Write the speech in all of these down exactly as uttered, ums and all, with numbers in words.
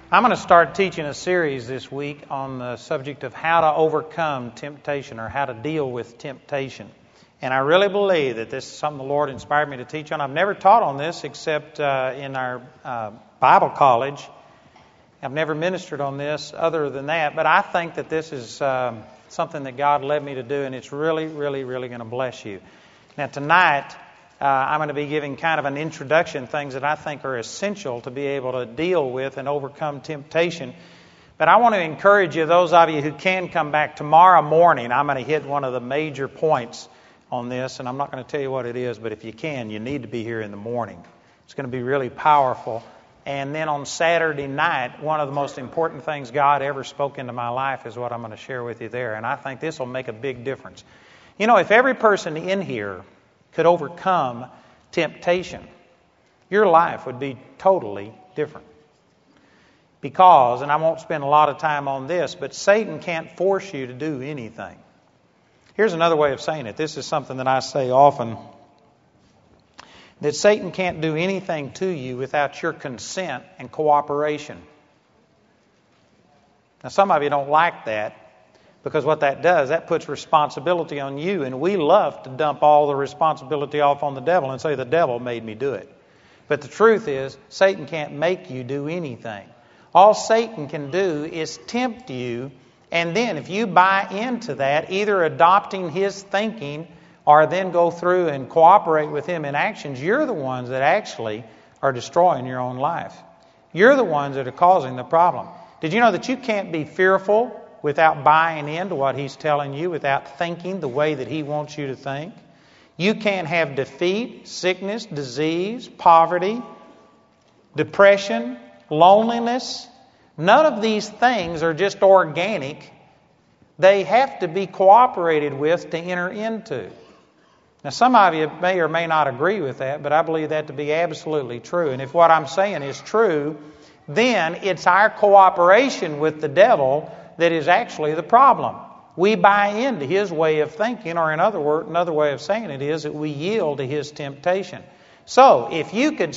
I'm going to start teaching a series this week on the subject of how to overcome temptation or how to deal with temptation. And I really believe that this is something the Lord inspired me to teach on. I've never taught on this except uh, in our uh, Bible college. I've never ministered on this other than that, but I think that this is um, something that God led me to do, and it's really, really, really going to bless you. Now tonight, uh, I'm going to be giving kind of an introduction, things that I think are essential to be able to deal with and overcome temptation. But I want to encourage you, those of you who can come back tomorrow morning, I'm going to hit one of the major points on this, and I'm not going to tell you what it is, but if you can, you need to be here in the morning. It's going to be really powerful. And then on Saturday night, one of the most important things God ever spoke into my life is what I'm going to share with you there. And I think this will make a big difference. You know, if every person in here could overcome temptation, your life would be totally different. Because, and I won't spend a lot of time on this, but Satan can't force you to do anything. Here's another way of saying it. This is something that I say often. That Satan can't do anything to you without your consent and cooperation. Now, some of you don't like that because what that does, that puts responsibility on you, and we love to dump all the responsibility off on the devil and say, the devil made me do it. But the truth is, Satan can't make you do anything. All Satan can do is tempt you, and then if you buy into that, either adopting his thinking or then go through and cooperate with him in actions, you're the ones that actually are destroying your own life. You're the ones that are causing the problem. Did you know that you can't be fearful without buying into what he's telling you, without thinking the way that he wants you to think? You can't have defeat, sickness, disease, poverty, depression, loneliness. None of these things are just organic. They have to be cooperated with to enter into. Now, some of you may or may not agree with that, but I believe that to be absolutely true. And if what I'm saying is true, then it's our cooperation with the devil that is actually the problem. We buy into his way of thinking, or in other words, another way of saying it is that we yield to his temptation. So, if you could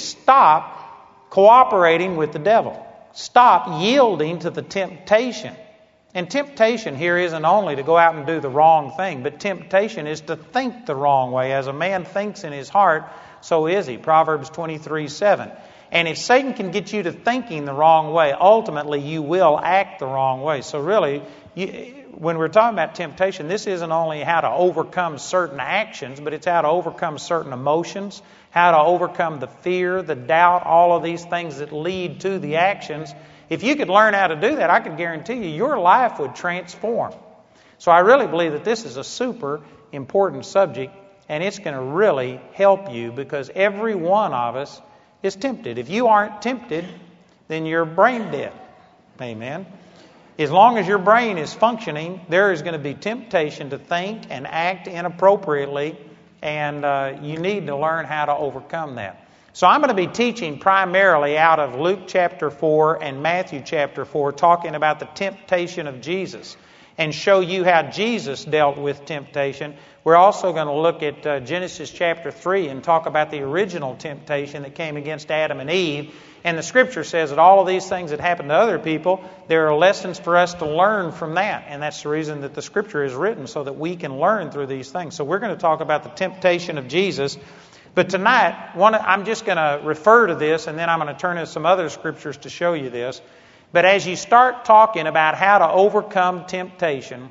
stop cooperating with the devil, stop yielding to the temptation. And temptation here isn't only to go out and do the wrong thing, but temptation is to think the wrong way. As a man thinks in his heart, so is he. Proverbs twenty-three seven. And if Satan can get you to thinking the wrong way, ultimately you will act the wrong way. So really, you, when we're talking about temptation, this isn't only how to overcome certain actions, but it's how to overcome certain emotions, how to overcome the fear, the doubt, all of these things that lead to the actions. If you could learn how to do that, I could guarantee you your life would transform. So I really believe that this is a super important subject, and it's going to really help you because every one of us is tempted. If you aren't tempted, then you're brain dead. Amen. As long as your brain is functioning, there is going to be temptation to think and act inappropriately, and uh, you need to learn how to overcome that. So I'm going to be teaching primarily out of Luke chapter four and Matthew chapter four, talking about the temptation of Jesus and show you how Jesus dealt with temptation. We're also going to look at uh, Genesis chapter three and talk about the original temptation that came against Adam and Eve. And the Scripture says that all of these things that happened to other people, there are lessons for us to learn from that. And that's the reason that the Scripture is written, so that we can learn through these things. So we're going to talk about the temptation of Jesus. But tonight, one, I'm just going to refer to this, and then I'm going to turn to some other scriptures to show you this. But as you start talking about how to overcome temptation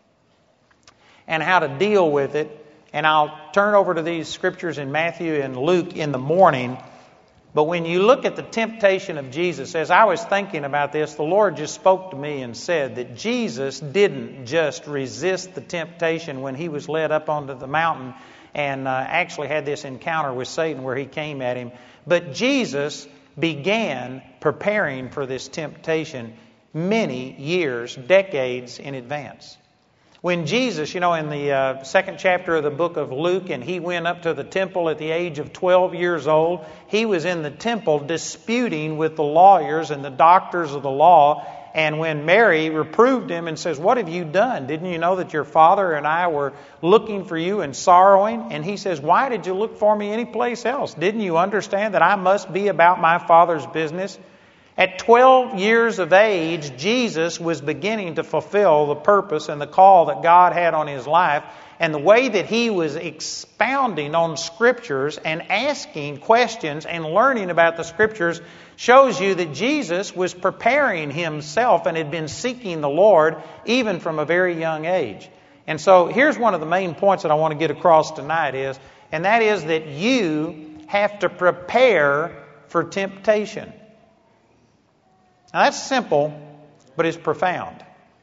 and how to deal with it, and I'll turn over to these scriptures in Matthew and Luke in the morning, but when you look at the temptation of Jesus, as I was thinking about this, the Lord just spoke to me and said that Jesus didn't just resist the temptation when he was led up onto the mountain and uh, actually had this encounter with Satan where he came at him. But Jesus began preparing for this temptation many years, decades in advance. When Jesus, you know, in the uh, second chapter of the book of Luke, and he went up to the temple at the age of twelve years old, he was in the temple disputing with the lawyers and the doctors of the law. And when Mary reproved him and says, "What have you done? Didn't you know that your father and I were looking for you and sorrowing?" And he says, "Why did you look for me anyplace else? Didn't you understand that I must be about my Father's business?" At twelve years of age, Jesus was beginning to fulfill the purpose and the call that God had on his life. And the way that he was expounding on Scriptures and asking questions and learning about the Scriptures shows you that Jesus was preparing himself and had been seeking the Lord even from a very young age. And so here's one of the main points that I want to get across tonight is, and that is that you have to prepare for temptation. Now that's simple, but it's profound.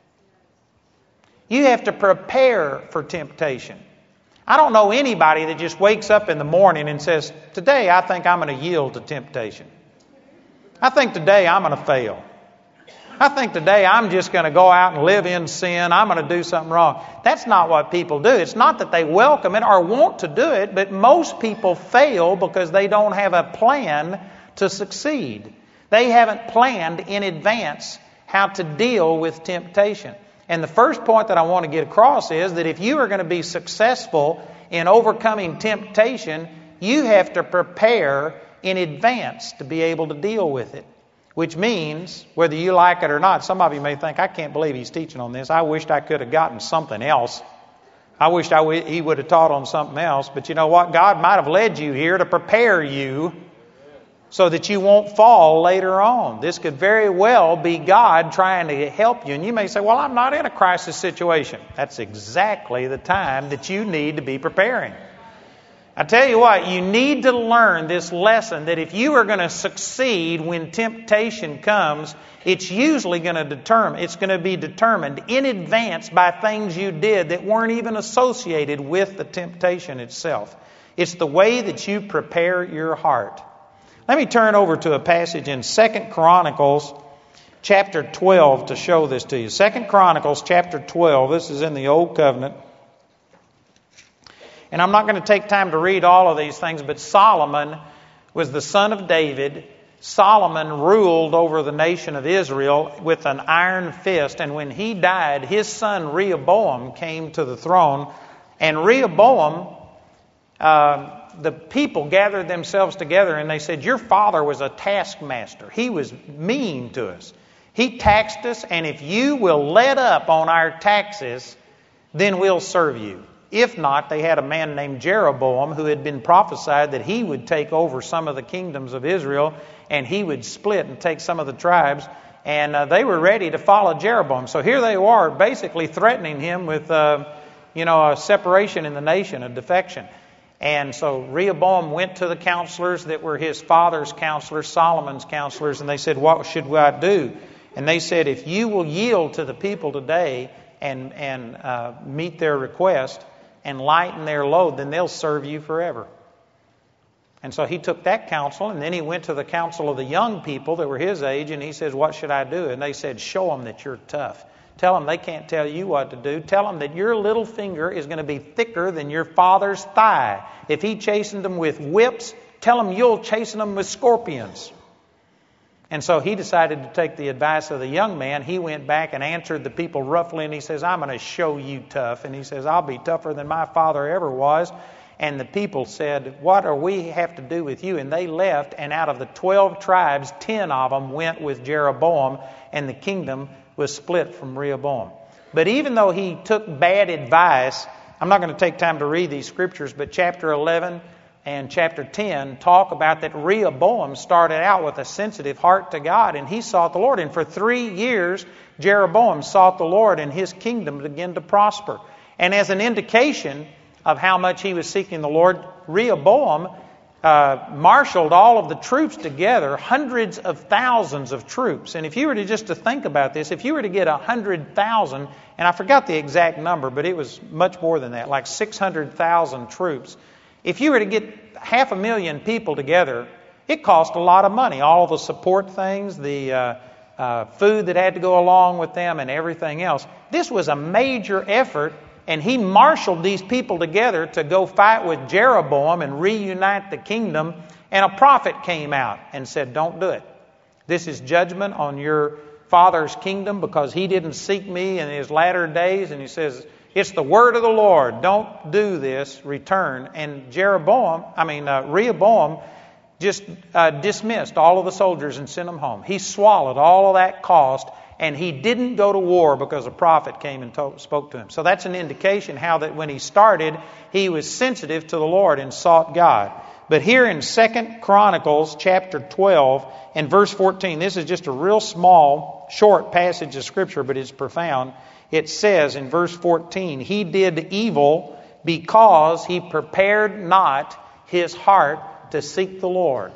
You have to prepare for temptation. I don't know anybody that just wakes up in the morning and says, today I think I'm going to yield to temptation. I think today I'm going to fail. I think today I'm just going to go out and live in sin. I'm going to do something wrong. That's not what people do. It's not that they welcome it or want to do it, but most people fail because they don't have a plan to succeed. They haven't planned in advance how to deal with temptation. And the first point that I want to get across is that if you are going to be successful in overcoming temptation, you have to prepare in advance to be able to deal with it. Which means, whether you like it or not, some of you may think, I can't believe he's teaching on this. I wished I could have gotten something else. I wished I w- he would have taught on something else. But you know what? God might have led you here to prepare you so that you won't fall later on. This could very well be God trying to help you. And you may say, well, I'm not in a crisis situation. That's exactly the time that you need to be preparing. I tell you what, you need to learn this lesson that if you are going to succeed when temptation comes, it's usually going to determine, it's going to be determined in advance by things you did that weren't even associated with the temptation itself. It's the way that you prepare your heart. Let me turn over to a passage in Second Chronicles chapter twelve to show this to you. Second Chronicles chapter twelve, this is in the Old Covenant. And I'm not going to take time to read all of these things, but Solomon was the son of David. Solomon ruled over the nation of Israel with an iron fist. And when he died, his son Rehoboam came to the throne. And Rehoboam, uh, the people gathered themselves together and they said, your father was a taskmaster. He was mean to us. He taxed us, and if you will let up on our taxes, then we'll serve you. If not, they had a man named Jeroboam who had been prophesied that he would take over some of the kingdoms of Israel and he would split and take some of the tribes. And uh, they were ready to follow Jeroboam. So here they are basically threatening him with, uh, you know, a separation in the nation, a defection. And so Rehoboam went to the counselors that were his father's counselors, Solomon's counselors, and they said, what should I do? And they said, if you will yield to the people today and, and uh, meet their request, and lighten their load, then they'll serve you forever. And so he took that counsel, and then he went to the council of the young people that were his age, and he says, what should I do? And they said, show them that you're tough. Tell them they can't tell you what to do. Tell them that your little finger is going to be thicker than your father's thigh. If he chastened them with whips, tell them you'll chasten them with scorpions. And so he decided to take the advice of the young man. He went back and answered the people roughly, and he says, I'm going to show you tough. And he says, I'll be tougher than my father ever was. And the people said, what do we have to do with you? And they left, and out of the twelve tribes, ten of them went with Jeroboam, and the kingdom was split from Rehoboam. But even though he took bad advice, I'm not going to take time to read these scriptures, but chapter eleven and chapter ten talk about that Rehoboam started out with a sensitive heart to God, and he sought the Lord. And for three years, Jeroboam sought the Lord, and his kingdom began to prosper. And as an indication of how much he was seeking the Lord, Rehoboam uh, marshaled all of the troops together, hundreds of thousands of troops. And if you were to just to think about this, if you were to get a hundred thousand, and I forgot the exact number, but it was much more than that, like six hundred thousand troops. If you were to get half a million people together, it cost a lot of money. All the support things, the uh, uh, food that had to go along with them and everything else. This was a major effort, and he marshaled these people together to go fight with Jeroboam and reunite the kingdom. And a prophet came out and said, don't do it. This is judgment on your father's kingdom because he didn't seek me in his latter days. And he says, it's the word of the Lord. Don't do this. Return. And Jeroboam, I mean, uh, Rehoboam just uh, dismissed all of the soldiers and sent them home. He swallowed all of that cost, and he didn't go to war because a prophet came and told, spoke to him. So that's an indication how that when he started, he was sensitive to the Lord and sought God. But here in Second Chronicles chapter twelve and verse fourteen, this is just a real small, short passage of Scripture, but it's profound. It says in verse fourteen, he did evil because he prepared not his heart to seek the Lord.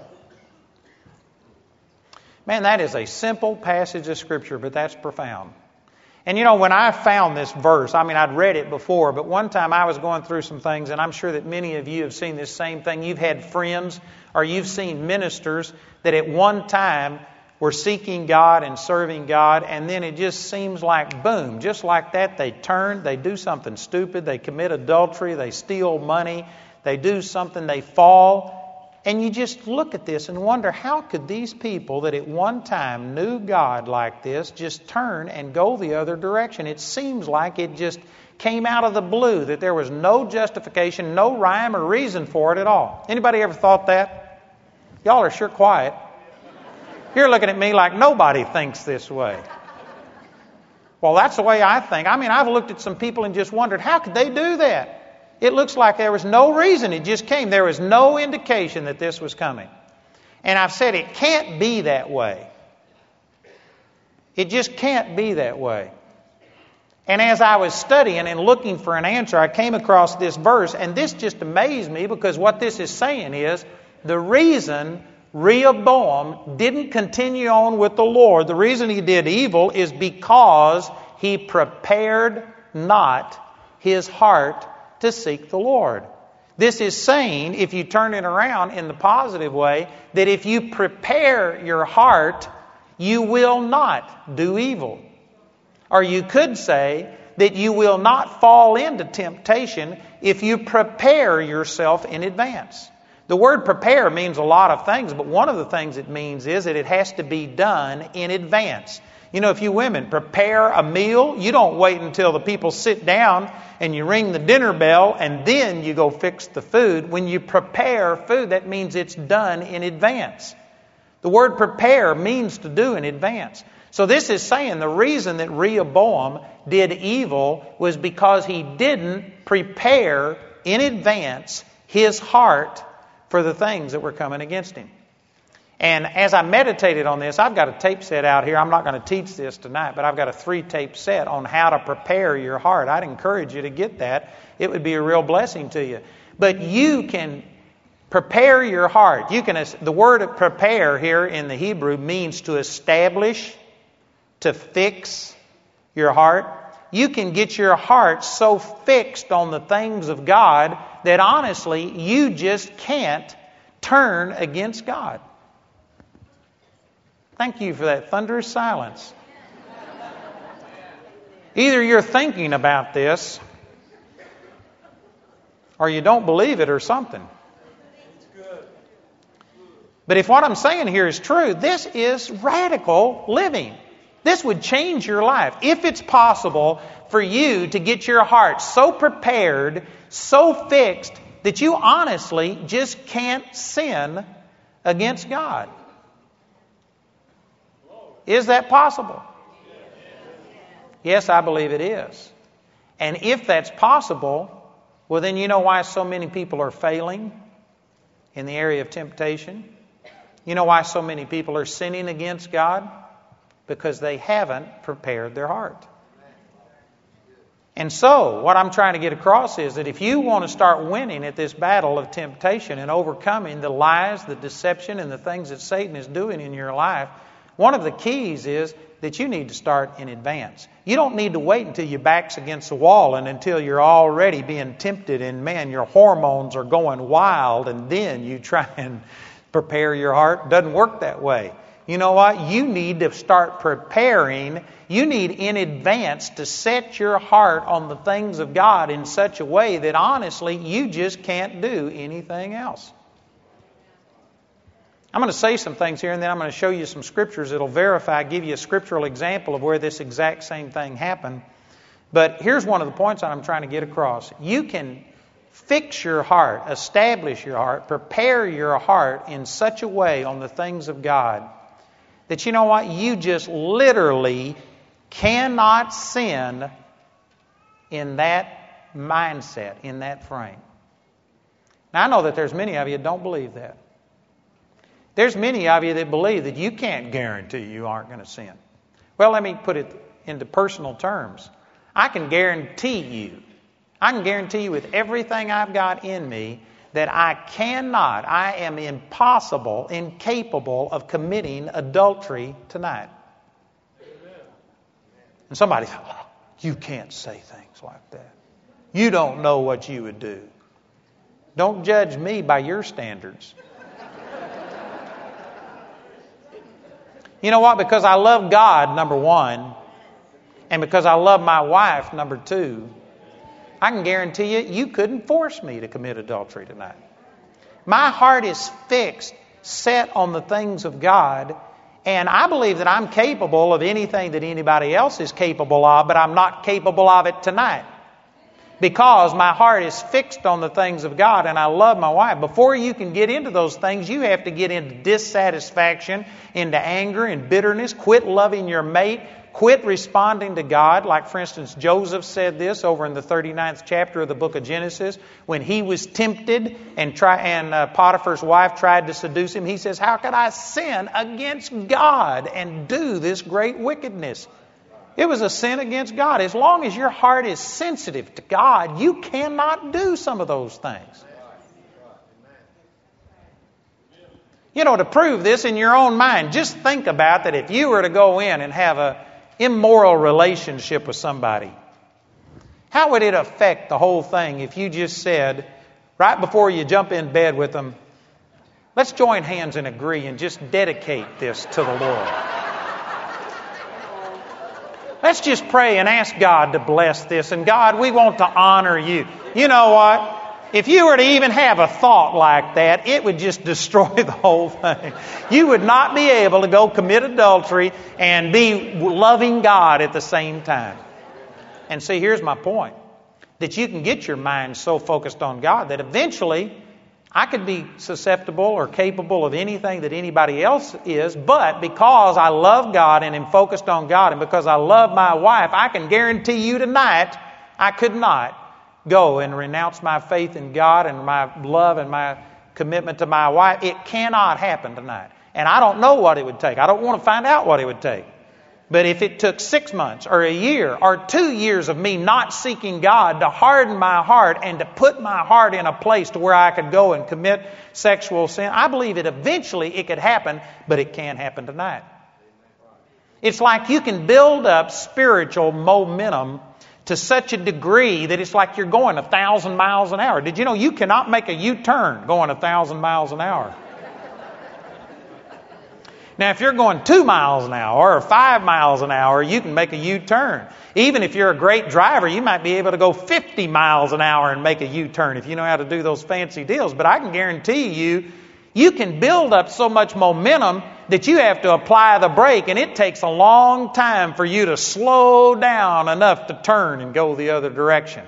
Man, that is a simple passage of Scripture, but that's profound. And you know, when I found this verse, I mean, I'd read it before, but one time I was going through some things, and I'm sure that many of you have seen this same thing. You've had friends or you've seen ministers that at one time were seeking God and serving God, and then it just seems like, boom, just like that, they turn, they do something stupid, they commit adultery, they steal money, they do something, they fall. And you just look at this and wonder, how could these people that at one time knew God like this just turn and go the other direction? It seems like it just came out of the blue, that there was no justification, no rhyme or reason for it at all. Anybody ever thought that? Y'all are sure quiet. You're looking at me like nobody thinks this way. Well, that's the way I think. I mean, I've looked at some people and just wondered, how could they do that? It looks like there was no reason. It just came. There was no indication that this was coming. And I've said it can't be that way. It just can't be that way. And as I was studying and looking for an answer, I came across this verse, and this just amazed me, because what this is saying is the reason Rehoboam didn't continue on with the Lord, the reason he did evil, is because he prepared not his heart to seek the Lord. This is saying, if you turn it around in the positive way, that if you prepare your heart, you will not do evil. Or you could say that you will not fall into temptation if you prepare yourself in advance. The word prepare means a lot of things, but one of the things it means is that it has to be done in advance. You know, if you women prepare a meal, you don't wait until the people sit down and you ring the dinner bell and then you go fix the food. When you prepare food, that means it's done in advance. The word prepare means to do in advance. So this is saying the reason that Rehoboam did evil was because he didn't prepare in advance his heart for the things that were coming against him. And as I meditated on this, I've got a tape set out here. I'm not going to teach this tonight, but I've got a three-tape set on how to prepare your heart. I'd encourage you to get that. It would be a real blessing to you. But you can prepare your heart. You can. The word prepare here in the Hebrew means to establish, to fix your heart. You can get your heart so fixed on the things of God that honestly you just can't turn against God. Thank you for that thunderous silence. Either you're thinking about this, or you don't believe it, or something. But if what I'm saying here is true, this is radical living. This would change your life. If it's possible for you to get your heart so prepared, so fixed, that you honestly just can't sin against God. Is that possible? Yes, I believe it is. And if that's possible, well, then you know why so many people are failing in the area of temptation? You know why so many people are sinning against God? Because they haven't prepared their heart. And so, what I'm trying to get across is that if you want to start winning at this battle of temptation and overcoming the lies, the deception, and the things that Satan is doing in your life, one of the keys is that you need to start in advance. You don't need to wait until your back's against the wall and until you're already being tempted and, man, your hormones are going wild, and then you try and prepare your heart. It doesn't work that way. You know what? You need to start preparing. You need in advance to set your heart on the things of God in such a way that honestly you just can't do anything else. I'm going to say some things here, and then I'm going to show you some scriptures that will verify, give you a scriptural example of where this exact same thing happened. But here's one of the points that I'm trying to get across. You can fix your heart, establish your heart, prepare your heart in such a way on the things of God that you know what? You just literally cannot sin in that mindset, in that frame. Now, I know that there's many of you that don't believe that. There's many of you that believe that you can't guarantee you aren't going to sin. Well, let me put it into personal terms. I can guarantee you, I can guarantee you with everything I've got in me that I cannot, I am impossible, incapable of committing adultery tonight. And somebody says, oh, you can't say things like that. You don't know what you would do. Don't judge me by your standards. You know what? Because I love God, number one, and because I love my wife, number two, I can guarantee you, you couldn't force me to commit adultery tonight. My heart is fixed, set on the things of God, and I believe that I'm capable of anything that anybody else is capable of, but I'm not capable of it tonight. Because my heart is fixed on the things of God and I love my wife. Before you can get into those things, you have to get into dissatisfaction, into anger and bitterness. Quit loving your mate. Quit responding to God. Like, for instance, Joseph said this over in the thirty-ninth chapter of the book of Genesis. When he was tempted and, try, and uh, Potiphar's wife tried to seduce him, he says, how could I sin against God and do this great wickedness? It was a sin against God. As long as your heart is sensitive to God, you cannot do some of those things. You know, to prove this in your own mind, just think about that if you were to go in and have an immoral relationship with somebody, how would it affect the whole thing if you just said, right before you jump in bed with them, let's join hands and agree and just dedicate this to the Lord. Let's just pray and ask God to bless this. And God, we want to honor you. You know what? If you were to even have a thought like that, it would just destroy the whole thing. You would not be able to go commit adultery and be loving God at the same time. And see, here's my point. That you can get your mind so focused on God that eventually I could be susceptible or capable of anything that anybody else is, but because I love God and am focused on God and because I love my wife, I can guarantee you tonight I could not go and renounce my faith in God and my love and my commitment to my wife. It cannot happen tonight. And I don't know what it would take. I don't want to find out what it would take. But if it took six months or a year or two years of me not seeking God to harden my heart and to put my heart in a place to where I could go and commit sexual sin, I believe that eventually it could happen, but it can't happen tonight. It's like you can build up spiritual momentum to such a degree that it's like you're going a thousand miles an hour. Did you know you cannot make a U-turn going a thousand miles an hour? Now, if you're going two miles an hour or five miles an hour, you can make a U-turn. Even if you're a great driver, you might be able to go fifty miles an hour and make a U-turn if you know how to do those fancy deals. But I can guarantee you, you can build up so much momentum that you have to apply the brake, and it takes a long time for you to slow down enough to turn and go the other direction.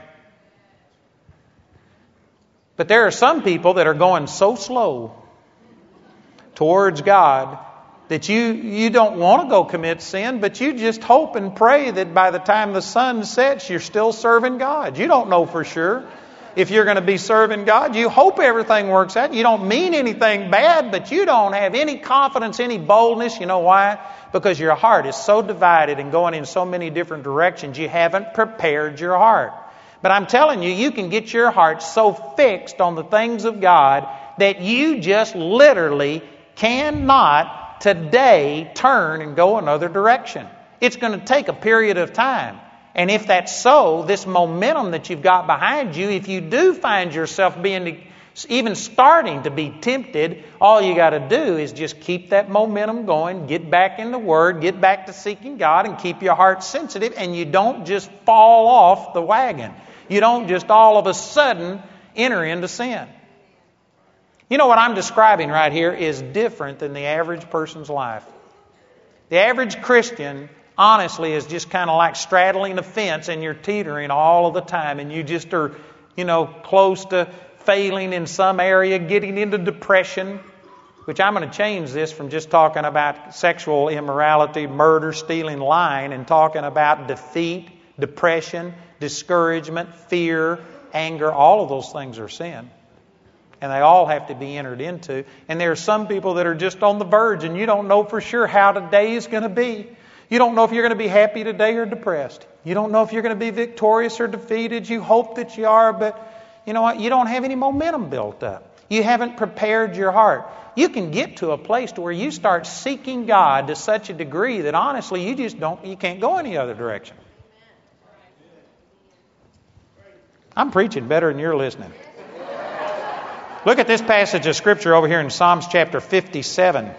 But there are some people that are going so slow towards God that you, you don't want to go commit sin, but you just hope and pray that by the time the sun sets, you're still serving God. You don't know for sure if you're going to be serving God. You hope everything works out. You don't mean anything bad, but you don't have any confidence, any boldness. You know why? Because your heart is so divided and going in so many different directions, you haven't prepared your heart. But I'm telling you, you can get your heart so fixed on the things of God that you just literally cannot today turn and go another direction. It's going to take a period of time. And if that's so, this momentum that you've got behind you, if you do find yourself being even starting to be tempted, all you got to do is just keep that momentum going, get back in the Word, get back to seeking God, and keep your heart sensitive, and you don't just fall off the wagon. You don't just all of a sudden enter into sin. You know what I'm describing right here is different than the average person's life. The average Christian, honestly, is just kind of like straddling a fence and you're teetering all of the time and you just are, you know, close to failing in some area, getting into depression, which I'm going to change this from just talking about sexual immorality, murder, stealing, lying, and talking about defeat, depression, discouragement, fear, anger. All of those things are sin. And they all have to be entered into. And there are some people that are just on the verge, and you don't know for sure how today is going to be. You don't know if you're going to be happy today or depressed. You don't know if you're going to be victorious or defeated. You hope that you are, but you know what? You don't have any momentum built up. You haven't prepared your heart. You can get to a place to where you start seeking God to such a degree that honestly you just don't, you can't go any other direction. I'm preaching better than you're listening. Look at this passage of Scripture over here in Psalms chapter fifty-seven.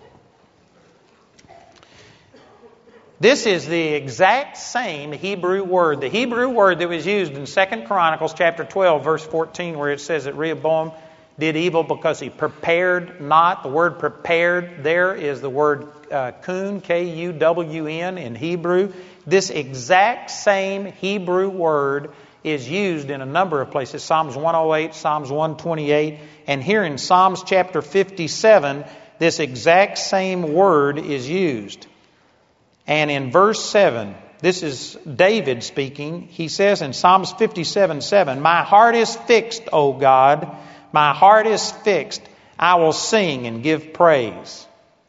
This is the exact same Hebrew word. The Hebrew word that was used in Second Chronicles chapter twelve, verse fourteen, where it says that Rehoboam did evil because he prepared not. The word prepared there is the word uh, kun, K U W N in Hebrew. This exact same Hebrew word is used in a number of places. Psalms one oh eight, Psalms one twenty-eight, and here in Psalms chapter fifty-seven, this exact same word is used. And in verse seven, this is David speaking. He says in Psalms fifty-seven seven, "My heart is fixed, O God, my heart is fixed. I will sing and give praise."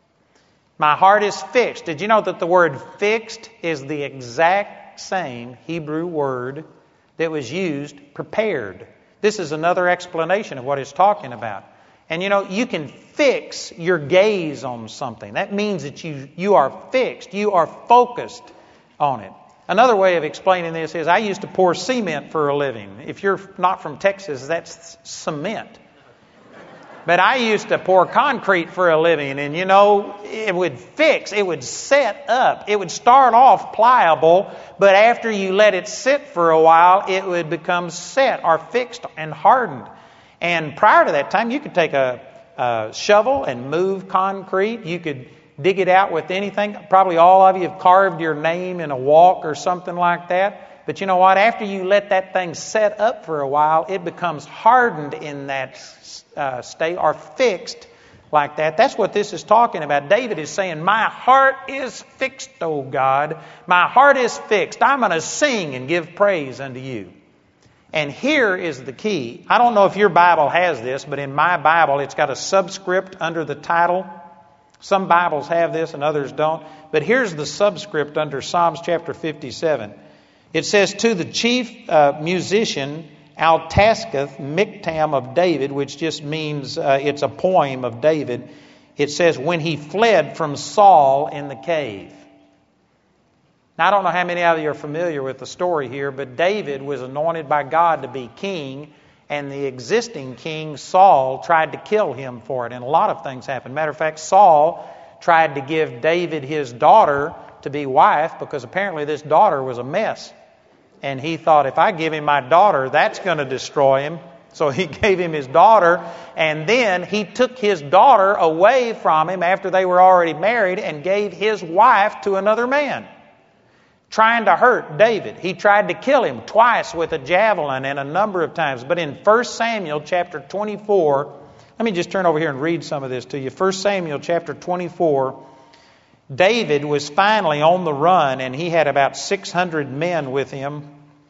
My heart is fixed. Did you know that the word fixed is the exact same Hebrew word that was used, prepared? This is another explanation of what it's talking about. And you know, you can fix your gaze on something. That means that you, you are fixed. You are focused on it. Another way of explaining this is I used to pour cement for a living. If you're not from Texas, that's cement. But I used to pour concrete for a living, and you know, it would fix, it would set up. It would start off pliable, but after you let it sit for a while, it would become set or fixed and hardened. And prior to that time, you could take a, a shovel and move concrete. You could dig it out with anything. Probably all of you have carved your name in a walk or something like that. But you know what? After you let that thing set up for a while, it becomes hardened in that uh, state or fixed like that. That's what this is talking about. David is saying, my heart is fixed, O God. My heart is fixed. I'm going to sing and give praise unto you. And here is the key. I don't know if your Bible has this, but in my Bible, it's got a subscript under the title. Some Bibles have this and others don't. But here's the subscript under Psalms chapter fifty-seven. It says, to the chief uh, musician, Altasketh, Miktam of David, which just means uh, it's a poem of David. It says, when he fled from Saul in the cave. Now, I don't know how many of you are familiar with the story here, but David was anointed by God to be king, and the existing king, Saul, tried to kill him for it. And a lot of things happened. Matter of fact, Saul tried to give David his daughter to be wife because apparently this daughter was a mess. And he thought, if I give him my daughter, that's going to destroy him. So he gave him his daughter, and then he took his daughter away from him after they were already married and gave his wife to another man, trying to hurt David. He tried to kill him twice with a javelin and a number of times. But in First Samuel chapter twenty-four, let me just turn over here and read some of this to you. First Samuel chapter twenty-four, David was finally on the run, and he had about six hundred men with him.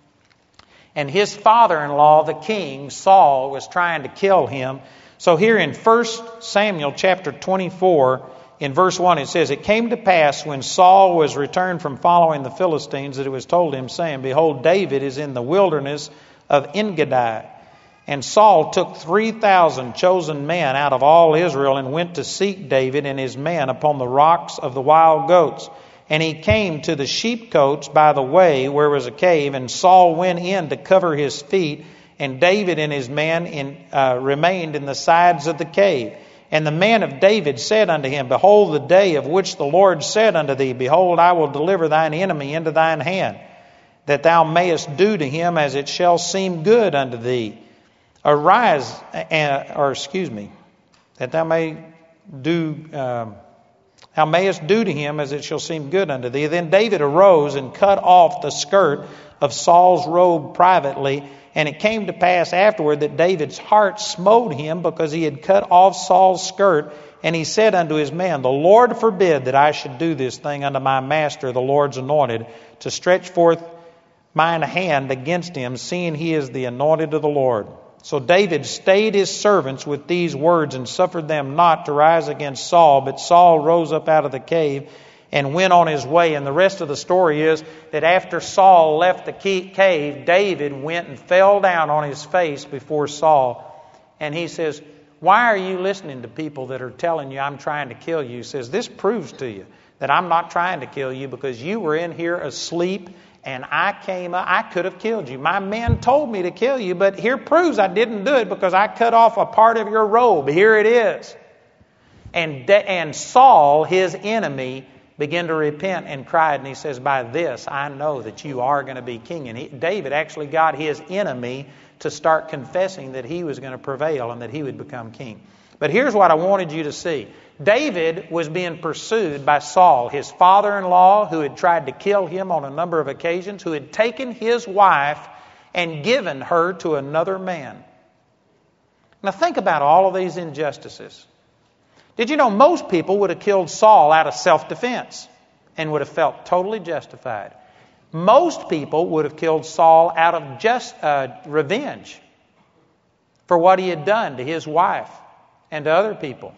And his father-in-law, the king, Saul, was trying to kill him. So here in First Samuel chapter twenty-four, in verse one, it says, it came to pass when Saul was returned from following the Philistines that it was told him, saying, behold, David is in the wilderness of En-gedi. And Saul took three thousand chosen men out of all Israel and went to seek David and his men upon the rocks of the wild goats. And he came to the sheepcotes by the way where was a cave, and Saul went in to cover his feet, and David and his men in, uh, remained in the sides of the cave. And the man of David said unto him, behold, the day of which the Lord said unto thee, behold, I will deliver thine enemy into thine hand, that thou mayest do to him as it shall seem good unto thee. Arise, uh, or excuse me, that thou may do, um, Thou mayest do to him as it shall seem good unto thee. Then David arose and cut off the skirt of Saul's robe privately. And it came to pass afterward that David's heart smote him because he had cut off Saul's skirt. And he said unto his men, The Lord forbid that I should do this thing unto my master, the Lord's anointed, to stretch forth mine hand against him, seeing he is the anointed of the Lord. So David stayed his servants with these words and suffered them not to rise against Saul. But Saul rose up out of the cave and went on his way. And the rest of the story is that after Saul left the cave, David went and fell down on his face before Saul. And he says, why are you listening to people that are telling you I'm trying to kill you? He says, this proves to you that I'm not trying to kill you because you were in here asleep and I came up. I could have killed you. My men told me to kill you, but here proves I didn't do it because I cut off a part of your robe. Here it is. And, and Saul, his enemy, began to repent and cried, and he says, by this I know that you are going to be king. And he, David actually got his enemy to start confessing that he was going to prevail and that he would become king. But here's what I wanted you to see. David was being pursued by Saul, his father-in-law, who had tried to kill him on a number of occasions, who had taken his wife and given her to another man. Now think about all of these injustices. Did you know most people would have killed Saul out of self-defense and would have felt totally justified? Most people would have killed Saul out of just uh, revenge for what he had done to his wife and to other people.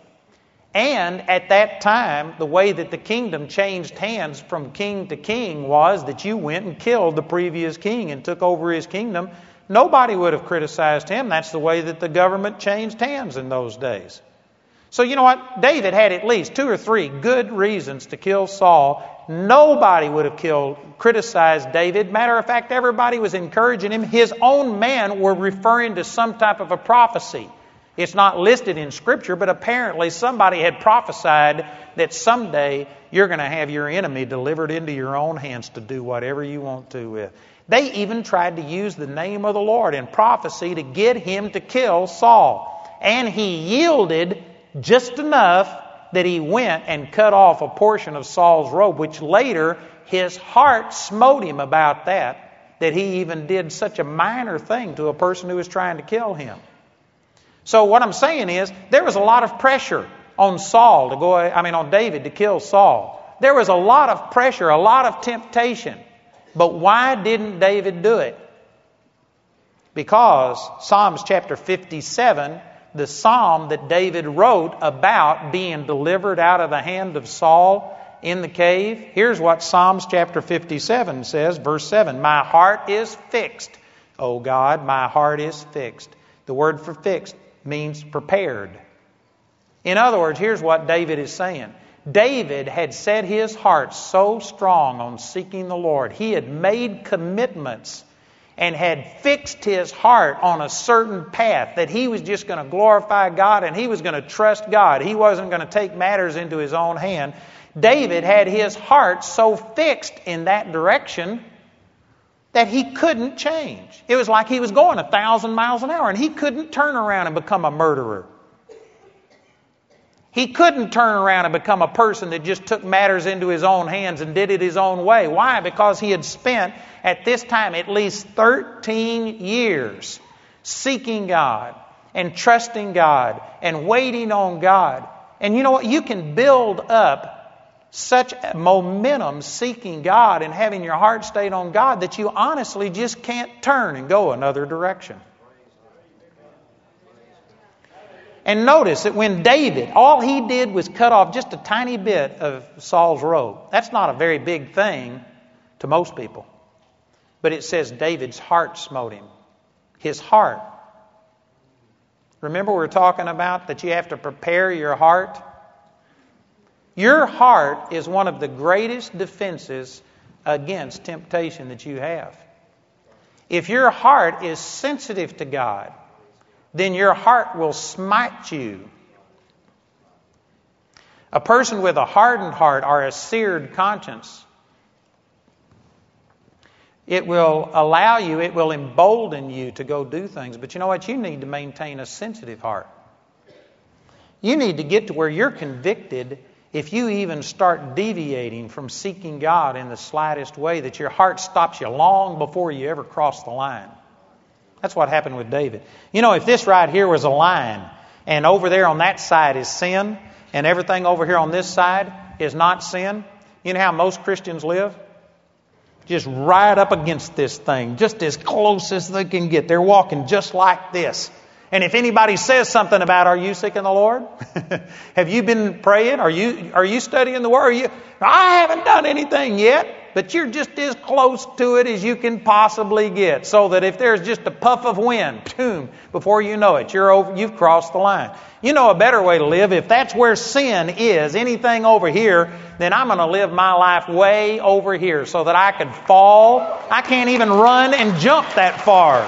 And at that time, the way that the kingdom changed hands from king to king was that you went and killed the previous king and took over his kingdom. Nobody would have criticized him. That's the way that the government changed hands in those days. So you know what? David had at least two or three good reasons to kill Saul. Nobody would have killed, criticized David. Matter of fact, everybody was encouraging him. His own men were referring to some type of a prophecy. It's not listed in Scripture, but apparently somebody had prophesied that someday you're going to have your enemy delivered into your own hands to do whatever you want to with. They even tried to use the name of the Lord in prophecy to get him to kill Saul. And he yielded just enough that he went and cut off a portion of Saul's robe, which later his heart smote him about that, that he even did such a minor thing to a person who was trying to kill him. So what I'm saying is, there was a lot of pressure on Saul to go, I mean on David to kill Saul. There was a lot of pressure, a lot of temptation. But why didn't David do it? Because Psalms chapter fifty-seven, the psalm that David wrote about being delivered out of the hand of Saul in the cave. Here's what Psalms chapter fifty-seven says, verse seven. My heart is fixed, O God, my heart is fixed. The word for fixed means prepared. In other words, here's what David is saying. David had set his heart so strong on seeking the Lord. He had made commitments and had fixed his heart on a certain path that he was just going to glorify God and he was going to trust God. He wasn't going to take matters into his own hand. David had his heart so fixed in that direction that he couldn't change. It was like he was going a thousand miles an hour and he couldn't turn around and become a murderer. He couldn't turn around and become a person that just took matters into his own hands and did it his own way. Why? Because he had spent at this time at least thirteen years seeking God and trusting God and waiting on God. And you know what? You can build up such momentum seeking God and having your heart stayed on God that you honestly just can't turn and go another direction. And notice that when David, all he did was cut off just a tiny bit of Saul's robe. That's not a very big thing to most people. But it says David's heart smote him. His heart. Remember we were talking about that you have to prepare your heart? Your heart is one of the greatest defenses against temptation that you have. If your heart is sensitive to God, then your heart will smite you. A person with a hardened heart or a seared conscience, it will allow you, it will embolden you to go do things. But you know what? You need to maintain a sensitive heart. You need to get to where you're convicted if you even start deviating from seeking God in the slightest way, that your heart stops you long before you ever cross the line. That's what happened with David. You know, if this right here was a line, and over there on that side is sin, and everything over here on this side is not sin, you know how most Christians live? Just right up against this thing, just as close as they can get. They're walking just like this. And if anybody says something about, are you seeking the Lord? Have you been praying? Are you are you studying the Word? Are you, I haven't done anything yet, but you're just as close to it as you can possibly get. So that if there's just a puff of wind, boom, before you know it, you're over, you've crossed the line. You know a better way to live. If that's where sin is, anything over here, then I'm going to live my life way over here so that I could fall. I can't even run and jump that far.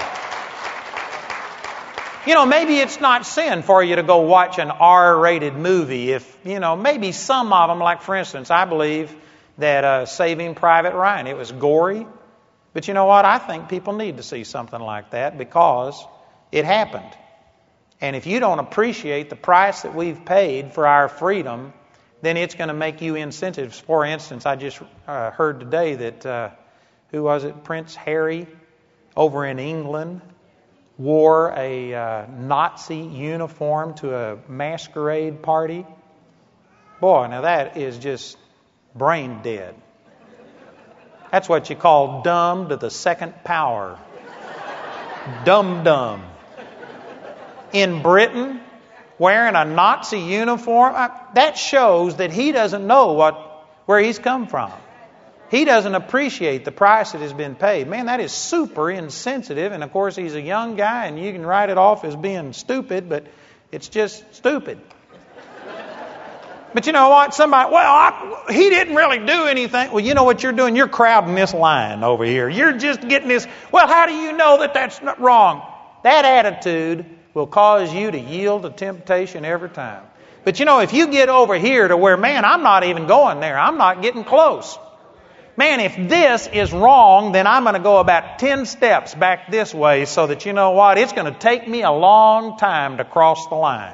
You know, maybe it's not sin for you to go watch an R-rated movie. If, you know, maybe some of them, like for instance, I believe that uh, Saving Private Ryan, it was gory. But you know what? I think people need to see something like that because it happened. And if you don't appreciate the price that we've paid for our freedom, then it's going to make you insensitive. For instance, I just uh, heard today that, uh, who was it, Prince Harry over in England wore a uh, Nazi uniform to a masquerade party. Boy, now that is just brain dead. That's what you call dumb to the second power. Dumb dumb. In Britain, wearing a Nazi uniform, that shows that he doesn't know what where he's come from. He doesn't appreciate the price that has been paid. Man, that is super insensitive. And of course, he's a young guy, and you can write it off as being stupid, but it's just stupid. But you know what? Somebody, well, I, he didn't really do anything. Well, you know what you're doing? You're crowding this line over here. You're just getting this. Well, how do you know that that's not wrong? That attitude will cause you to yield to temptation every time. But you know, if you get over here to where, man, I'm not even going there. I'm not getting close. Man, if this is wrong, then I'm going to go about ten steps back this way so that, you know what, it's going to take me a long time to cross the line.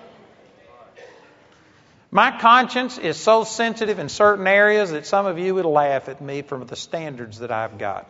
My conscience is so sensitive in certain areas that some of you would laugh at me for the standards that I've got.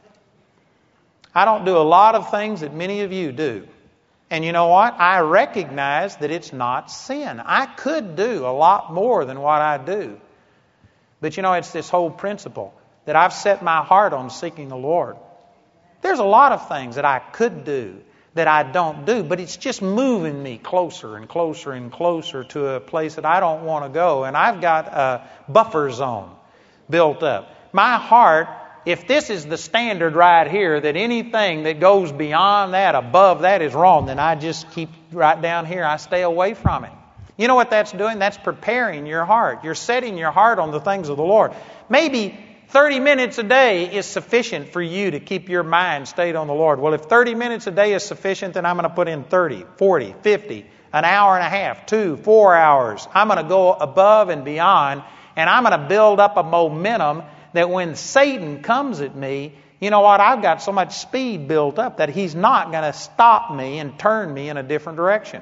I don't do a lot of things that many of you do. And you know what? I recognize that it's not sin. I could do a lot more than what I do. But you know, it's this whole principle that I've set my heart on seeking the Lord. There's a lot of things that I could do that I don't do, but it's just moving me closer and closer and closer to a place that I don't want to go. And I've got a buffer zone built up. My heart, if this is the standard right here, that anything that goes beyond that, above that is wrong, then I just keep right down here. I stay away from it. You know what that's doing? That's preparing your heart. You're setting your heart on the things of the Lord. Maybe thirty minutes a day is sufficient for you to keep your mind stayed on the Lord. Well, if thirty minutes a day is sufficient, then I'm going to put in thirty, forty, fifty, an hour and a half, two, four hours. I'm going to go above and beyond, and I'm going to build up a momentum that when Satan comes at me, you know what? I've got so much speed built up that he's not going to stop me and turn me in a different direction.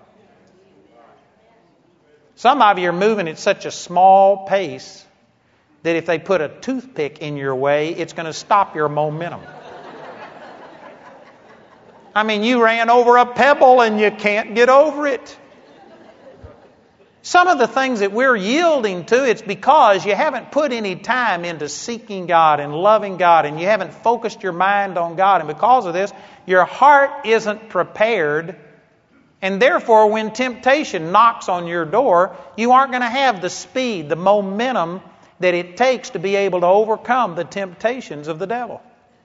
Some of you are moving at such a small pace that if they put a toothpick in your way, it's going to stop your momentum. I mean, you ran over a pebble and you can't get over it. Some of the things that we're yielding to, it's because you haven't put any time into seeking God and loving God, and you haven't focused your mind on God. And because of this, your heart isn't prepared. And therefore, when temptation knocks on your door, you aren't going to have the speed, the momentum that it takes to be able to overcome the temptations of the devil.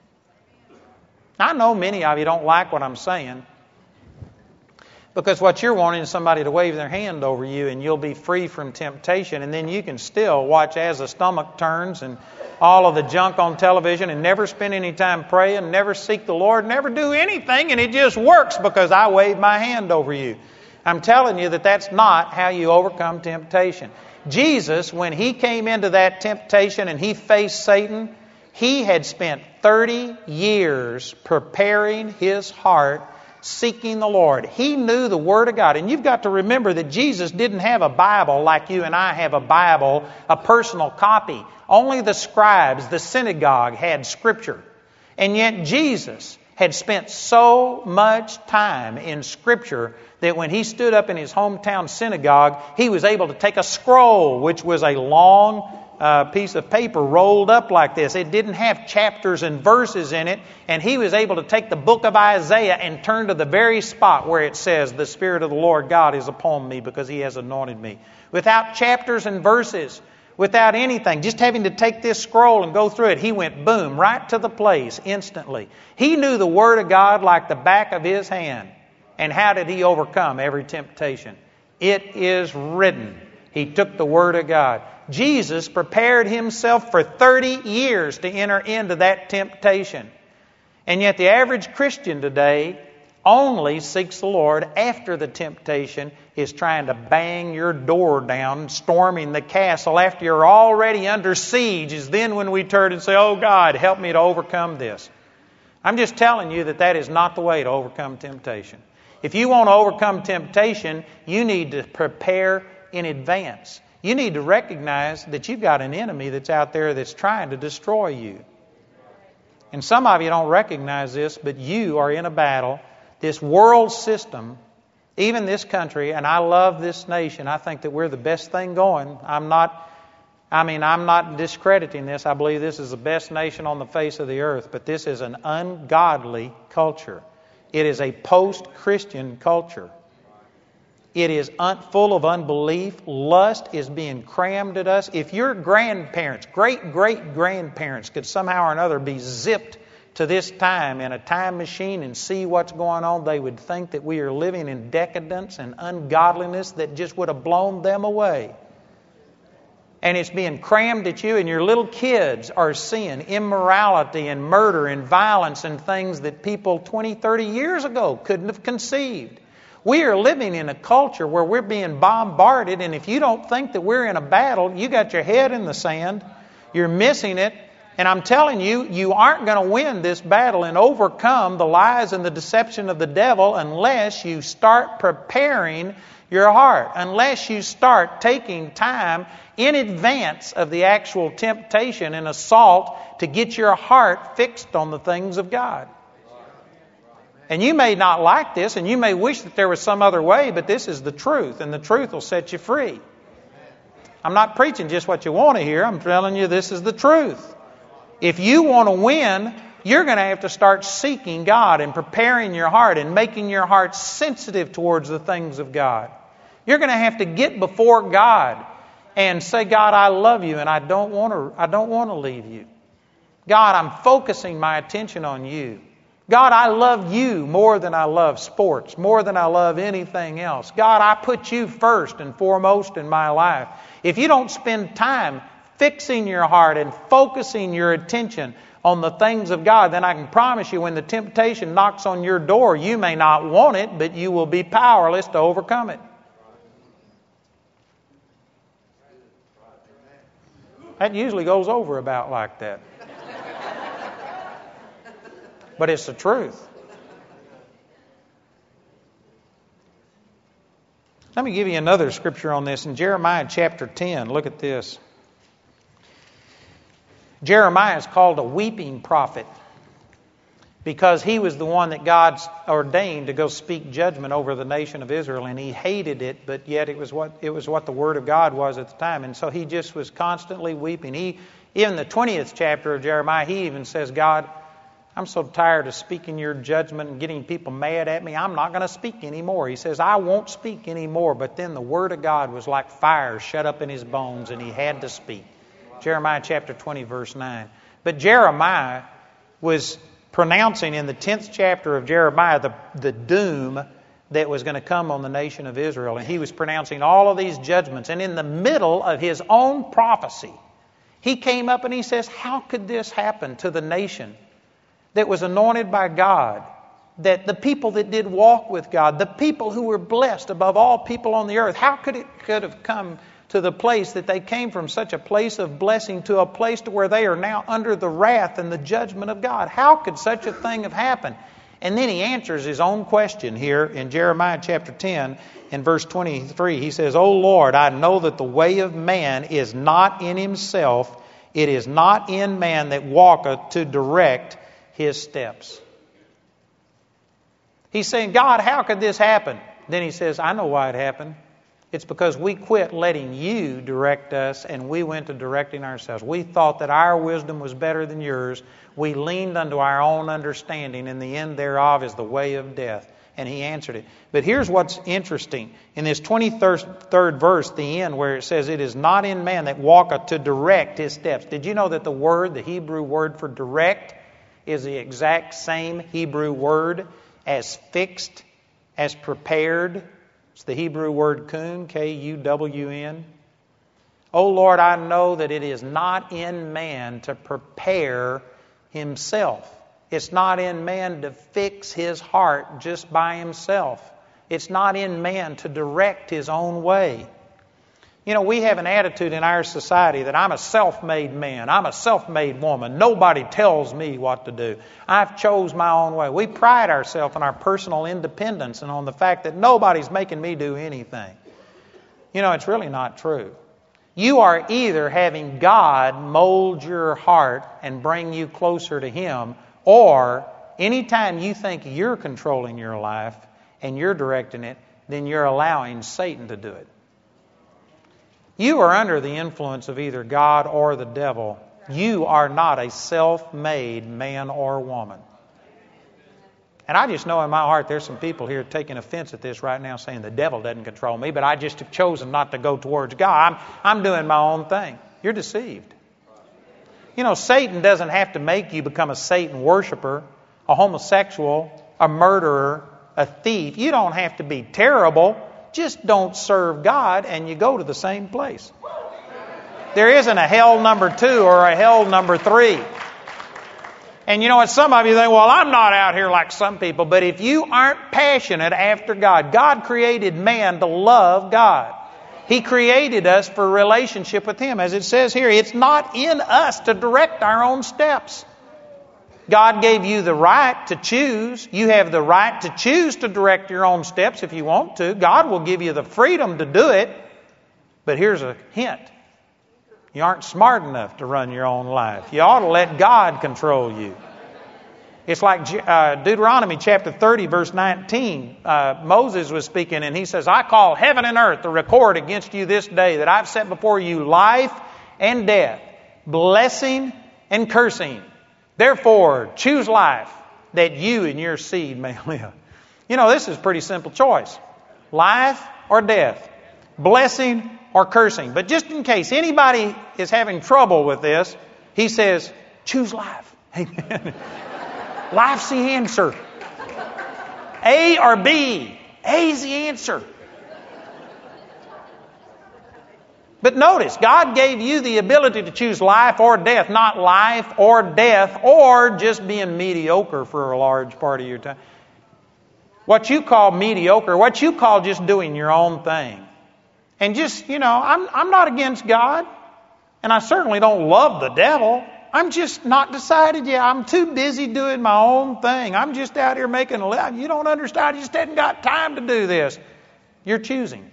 I know many of you don't like what I'm saying, because what you're wanting is somebody to wave their hand over you and you'll be free from temptation, and then you can still watch As the Stomach Turns and all of the junk on television and never spend any time praying, never seek the Lord, never do anything, and it just works because I waved my hand over you. I'm telling you that that's not how you overcome temptation. Jesus, when He came into that temptation and He faced Satan, He had spent thirty years preparing His heart seeking the Lord. He knew the Word of God. And you've got to remember that Jesus didn't have a Bible like you and I have a Bible, a personal copy. Only the scribes, the synagogue, had Scripture. And yet Jesus had spent so much time in Scripture that when he stood up in his hometown synagogue, he was able to take a scroll, which was a long uh, piece of paper rolled up like this. It didn't have chapters and verses in it, and he was able to take the book of Isaiah and turn to the very spot where it says, "The Spirit of the Lord God is upon me because He has anointed me." Without chapters and verses, without anything, just having to take this scroll and go through it, he went boom, right to the place instantly. He knew the Word of God like the back of his hand. And how did he overcome every temptation? It is written. He took the Word of God. Jesus prepared himself for thirty years to enter into that temptation. And yet the average Christian today only seeks the Lord after the temptation is trying to bang your door down, storming the castle after you're already under siege. Is then when we turn and say, "Oh God, help me to overcome this." I'm just telling you that that is not the way to overcome temptation. If you want to overcome temptation, you need to prepare in advance. You need to recognize that you've got an enemy that's out there that's trying to destroy you. And some of you don't recognize this, but you are in a battle. This world system, even this country, and I love this nation. I think that we're the best thing going. I'm not, I mean, I'm not discrediting this. I believe this is the best nation on the face of the earth, but this is an ungodly culture. It is a post-Christian culture. It is un- full of unbelief. Lust is being crammed at us. If your grandparents, great-great-grandparents could somehow or another be zipped to this time in a time machine and see what's going on, they would think that we are living in decadence and ungodliness that just would have blown them away. And it's being crammed at you, and your little kids are seeing immorality and murder and violence and things that people twenty, thirty years ago couldn't have conceived. We are living in a culture where we're being bombarded, and if you don't think that we're in a battle, you got your head in the sand, you're missing it. And I'm telling you, you aren't going to win this battle and overcome the lies and the deception of the devil unless you start preparing your heart, unless you start taking time in advance of the actual temptation and assault to get your heart fixed on the things of God. And you may not like this, and you may wish that there was some other way, but this is the truth, and the truth will set you free. I'm not preaching just what you want to hear. I'm telling you this is the truth. If you want to win, you're going to have to start seeking God and preparing your heart and making your heart sensitive towards the things of God. You're going to have to get before God and say, "God, I love you and I don't want to I don't want to leave you. God, I'm focusing my attention on you. God, I love you more than I love sports, more than I love anything else. God, I put you first and foremost in my life." If you don't spend time fixing your heart and focusing your attention on the things of God, then I can promise you when the temptation knocks on your door, you may not want it, but you will be powerless to overcome it. That usually goes over about like that. But it's the truth. Let me give you another scripture on this. In Jeremiah chapter ten, look at this. Jeremiah is called a weeping prophet because he was the one that God ordained to go speak judgment over the nation of Israel, and he hated it, but yet it was what it was what the Word of God was at the time, and so he just was constantly weeping. He, in the twentieth chapter of Jeremiah, he even says, "God, I'm so tired of speaking your judgment and getting people mad at me. I'm not going to speak anymore." He says, "I won't speak anymore." But then the Word of God was like fire shut up in his bones, and he had to speak. Jeremiah chapter twenty, verse nine. But Jeremiah was pronouncing in the tenth chapter of Jeremiah the, the doom that was going to come on the nation of Israel. And he was pronouncing all of these judgments. And in the middle of his own prophecy, he came up and he says, "How could this happen to the nation that was anointed by God? That the people that did walk with God, the people who were blessed above all people on the earth, how could it could have come to the place that they came from such a place of blessing to a place to where they are now under the wrath and the judgment of God? How could such a thing have happened?" And then he answers his own question here in Jeremiah chapter ten and verse twenty-three. He says, O Lord, I know that the way of man is not in himself. It is not in man that walketh to direct his steps. He's saying, God, how could this happen? Then he says, I know why it happened. It's because we quit letting you direct us and we went to directing ourselves. We thought that our wisdom was better than yours. We leaned unto our own understanding, and the end thereof is the way of death. And he answered it. But here's what's interesting. In this twenty-third verse, the end, where it says, it is not in man that walketh to direct his steps. Did you know that the word, the Hebrew word for direct, is the exact same Hebrew word as fixed, as prepared? It's the Hebrew word kun, K U W N. O Lord, I know that it is not in man to prepare himself. It's not in man to fix his heart just by himself. It's not in man to direct his own way. You know, we have an attitude in our society that I'm a self-made man. I'm a self-made woman. Nobody tells me what to do. I've chose my own way. We pride ourselves on our personal independence and on the fact that nobody's making me do anything. You know, it's really not true. You are either having God mold your heart and bring you closer to Him, or anytime you think you're controlling your life and you're directing it, then you're allowing Satan to do it. You are under the influence of either God or the devil. You are not a self-made man or woman. And I just know in my heart there's some people here taking offense at this right now, saying the devil doesn't control me, but I just have chosen not to go towards God. I'm, I'm doing my own thing. You're deceived. You know, Satan doesn't have to make you become a Satan worshiper, a homosexual, a murderer, a thief. You don't have to be terrible. Just don't serve God and you go to the same place. There isn't a hell number two or a hell number three. And you know what? Some of you think, well, I'm not out here like some people. But if you aren't passionate after God, God created man to love God. He created us for a relationship with Him. As it says here, it's not in us to direct our own steps. God gave you the right to choose. You have the right to choose to direct your own steps if you want to. God will give you the freedom to do it. But here's a hint. You aren't smart enough to run your own life. You ought to let God control you. It's like uh, Deuteronomy chapter thirty, verse nineteen. Uh, Moses was speaking and he says, I call heaven and earth to record against you this day that I've set before you life and death, blessing and cursing. Therefore, choose life that you and your seed may live. You know, this is a pretty simple choice. Life or death. Blessing or cursing. But just in case anybody is having trouble with this, he says, choose life. Amen. Life's the answer. A or B. A is the answer. But notice, God gave you the ability to choose life or death, not life or death, or just being mediocre for a large part of your time. What you call mediocre, what you call just doing your own thing. And just, you know, I'm, I'm not against God, and I certainly don't love the devil. I'm just not decided yet. I'm too busy doing my own thing. I'm just out here making a living. You don't understand. I just haven't got time to do this. You're choosing.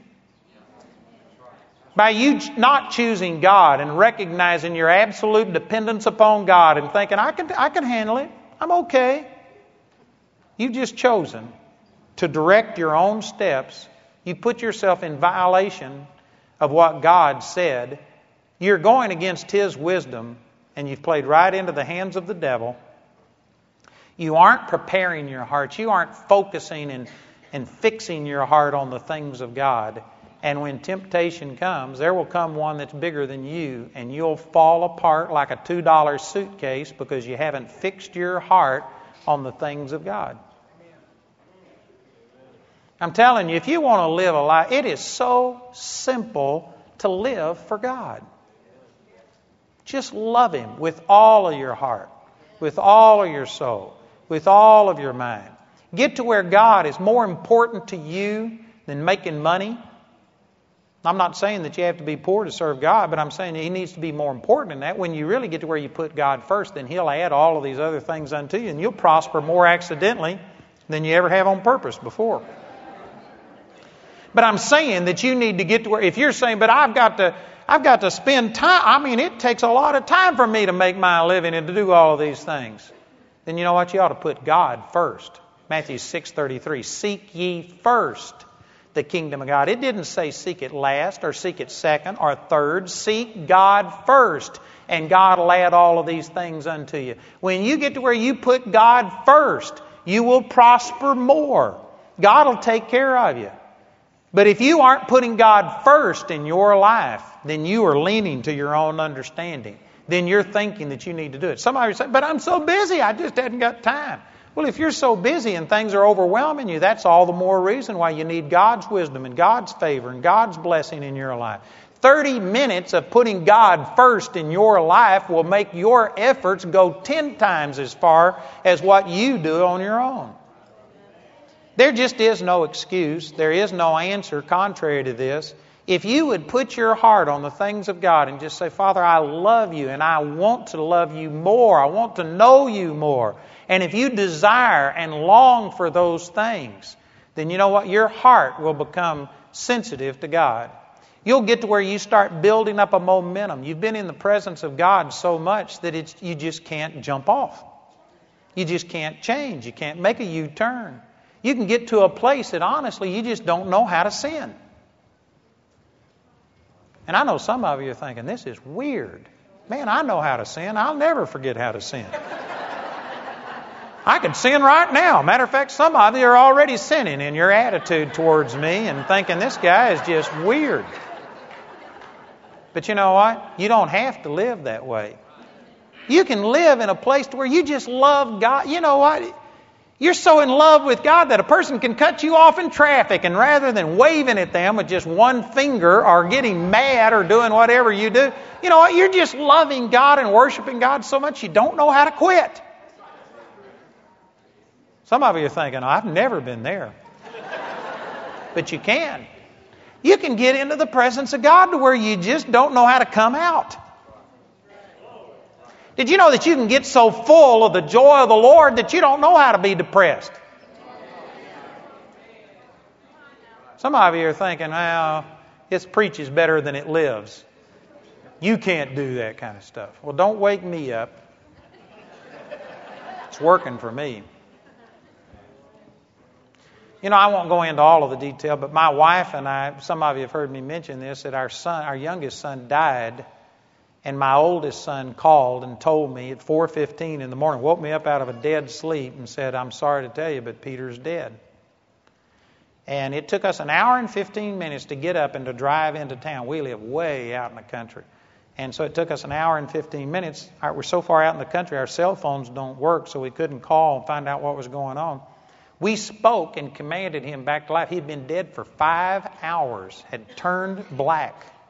By you not choosing God and recognizing your absolute dependence upon God and thinking, I can, I can handle it. I'm okay. You've just chosen to direct your own steps. You put yourself in violation of what God said. You're going against His wisdom, and you've played right into the hands of the devil. You aren't preparing your heart. You aren't focusing and, and fixing your heart on the things of God. And when temptation comes, there will come one that's bigger than you, and you'll fall apart like a two dollar suitcase because you haven't fixed your heart on the things of God. I'm telling you, if you want to live a life, it is so simple to live for God. Just love Him with all of your heart, with all of your soul, with all of your mind. Get to where God is more important to you than making money. I'm not saying that you have to be poor to serve God, but I'm saying He needs to be more important than that. When you really get to where you put God first, then He'll add all of these other things unto you, and you'll prosper more accidentally than you ever have on purpose before. But I'm saying that you need to get to where, if you're saying, but I've got to, I've got to spend time, I mean, it takes a lot of time for me to make my living and to do all of these things. Then you know what? You ought to put God first. Matthew six thirty-three, seek ye first the kingdom of God. It didn't say seek it last or seek it second or third. Seek God first, and God will add all of these things unto you. When you get to where you put God first, you will prosper more. God will take care of you. But if you aren't putting God first in your life, then you are leaning to your own understanding. Then you're thinking that you need to do it. Somebody will say, but I'm so busy, I just hadn't got time. Well, if you're so busy and things are overwhelming you, that's all the more reason why you need God's wisdom and God's favor and God's blessing in your life. thirty minutes of putting God first in your life will make your efforts go ten times as far as what you do on your own. There just is no excuse. There is no answer contrary to this. If you would put your heart on the things of God and just say, Father, I love you and I want to love you more. I want to know you more. And if you desire and long for those things, then you know what? Your heart will become sensitive to God. You'll get to where you start building up a momentum. You've been in the presence of God so much that it's, you just can't jump off. You just can't change. You can't make a U-turn. You can get to a place that honestly you just don't know how to sin. And I know some of you are thinking, this is weird. Man, I know how to sin. I'll never forget how to sin. I could sin right now. Matter of fact, some of you are already sinning in your attitude towards me and thinking this guy is just weird. But you know what? You don't have to live that way. You can live in a place where you just love God. You know what? You're so in love with God that a person can cut you off in traffic, and rather than waving at them with just one finger or getting mad or doing whatever you do, you know what? You're just loving God and worshiping God so much you don't know how to quit. Some of you are thinking, I've never been there. But you can. You can get into the presence of God to where you just don't know how to come out. Did you know that you can get so full of the joy of the Lord that you don't know how to be depressed? Some of you are thinking, well, this preaches better than it lives. You can't do that kind of stuff. Well, don't wake me up. It's working for me. You know, I won't go into all of the detail, but my wife and I, some of you have heard me mention this, that our son, our youngest son died. And my oldest son called and told me at four fifteen in the morning, woke me up out of a dead sleep and said, I'm sorry to tell you, but Peter's dead. And it took us an hour and fifteen minutes to get up and to drive into town. We live way out in the country. And so it took us an hour and fifteen minutes. We're so far out in the country, our cell phones don't work, so we couldn't call and find out what was going on. We spoke and commanded him back to life. He'd been dead for five hours, had turned black.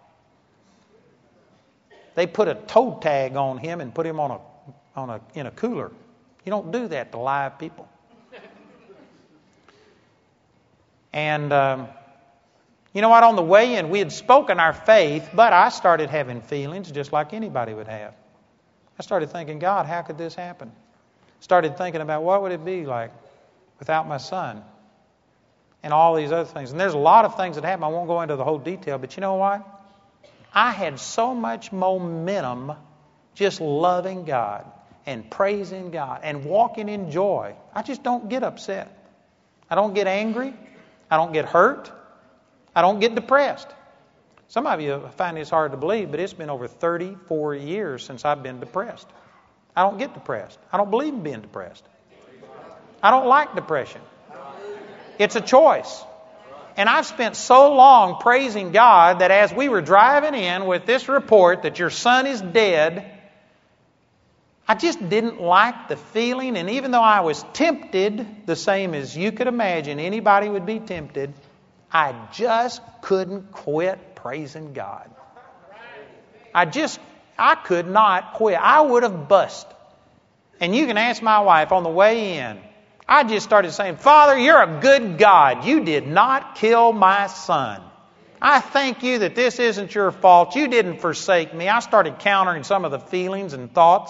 They put a toe tag on him and put him on a on a in a cooler. You don't do that to live people. And um, you know what? On the way in, we had spoken our faith, but I started having feelings just like anybody would have. I started thinking, God, how could this happen? Started thinking about what would it be like without my son, and all these other things. And there's a lot of things that happen. I won't go into the whole detail, but you know what? I had so much momentum just loving God and praising God and walking in joy. I just don't get upset. I don't get angry. I don't get hurt. I don't get depressed. Some of you find this hard to believe, but it's been over thirty-four years since I've been depressed. I don't get depressed. I don't believe in being depressed. I don't like depression. It's a choice. And I've spent so long praising God that as we were driving in with this report that your son is dead, I just didn't like the feeling. And even though I was tempted, the same as you could imagine anybody would be tempted, I just couldn't quit praising God. I just, I could not quit. I would have bust. And you can ask my wife on the way in. I just started saying, Father, you're a good God. You did not kill my son. I thank you that this isn't your fault. You didn't forsake me. I started countering some of the feelings and thoughts.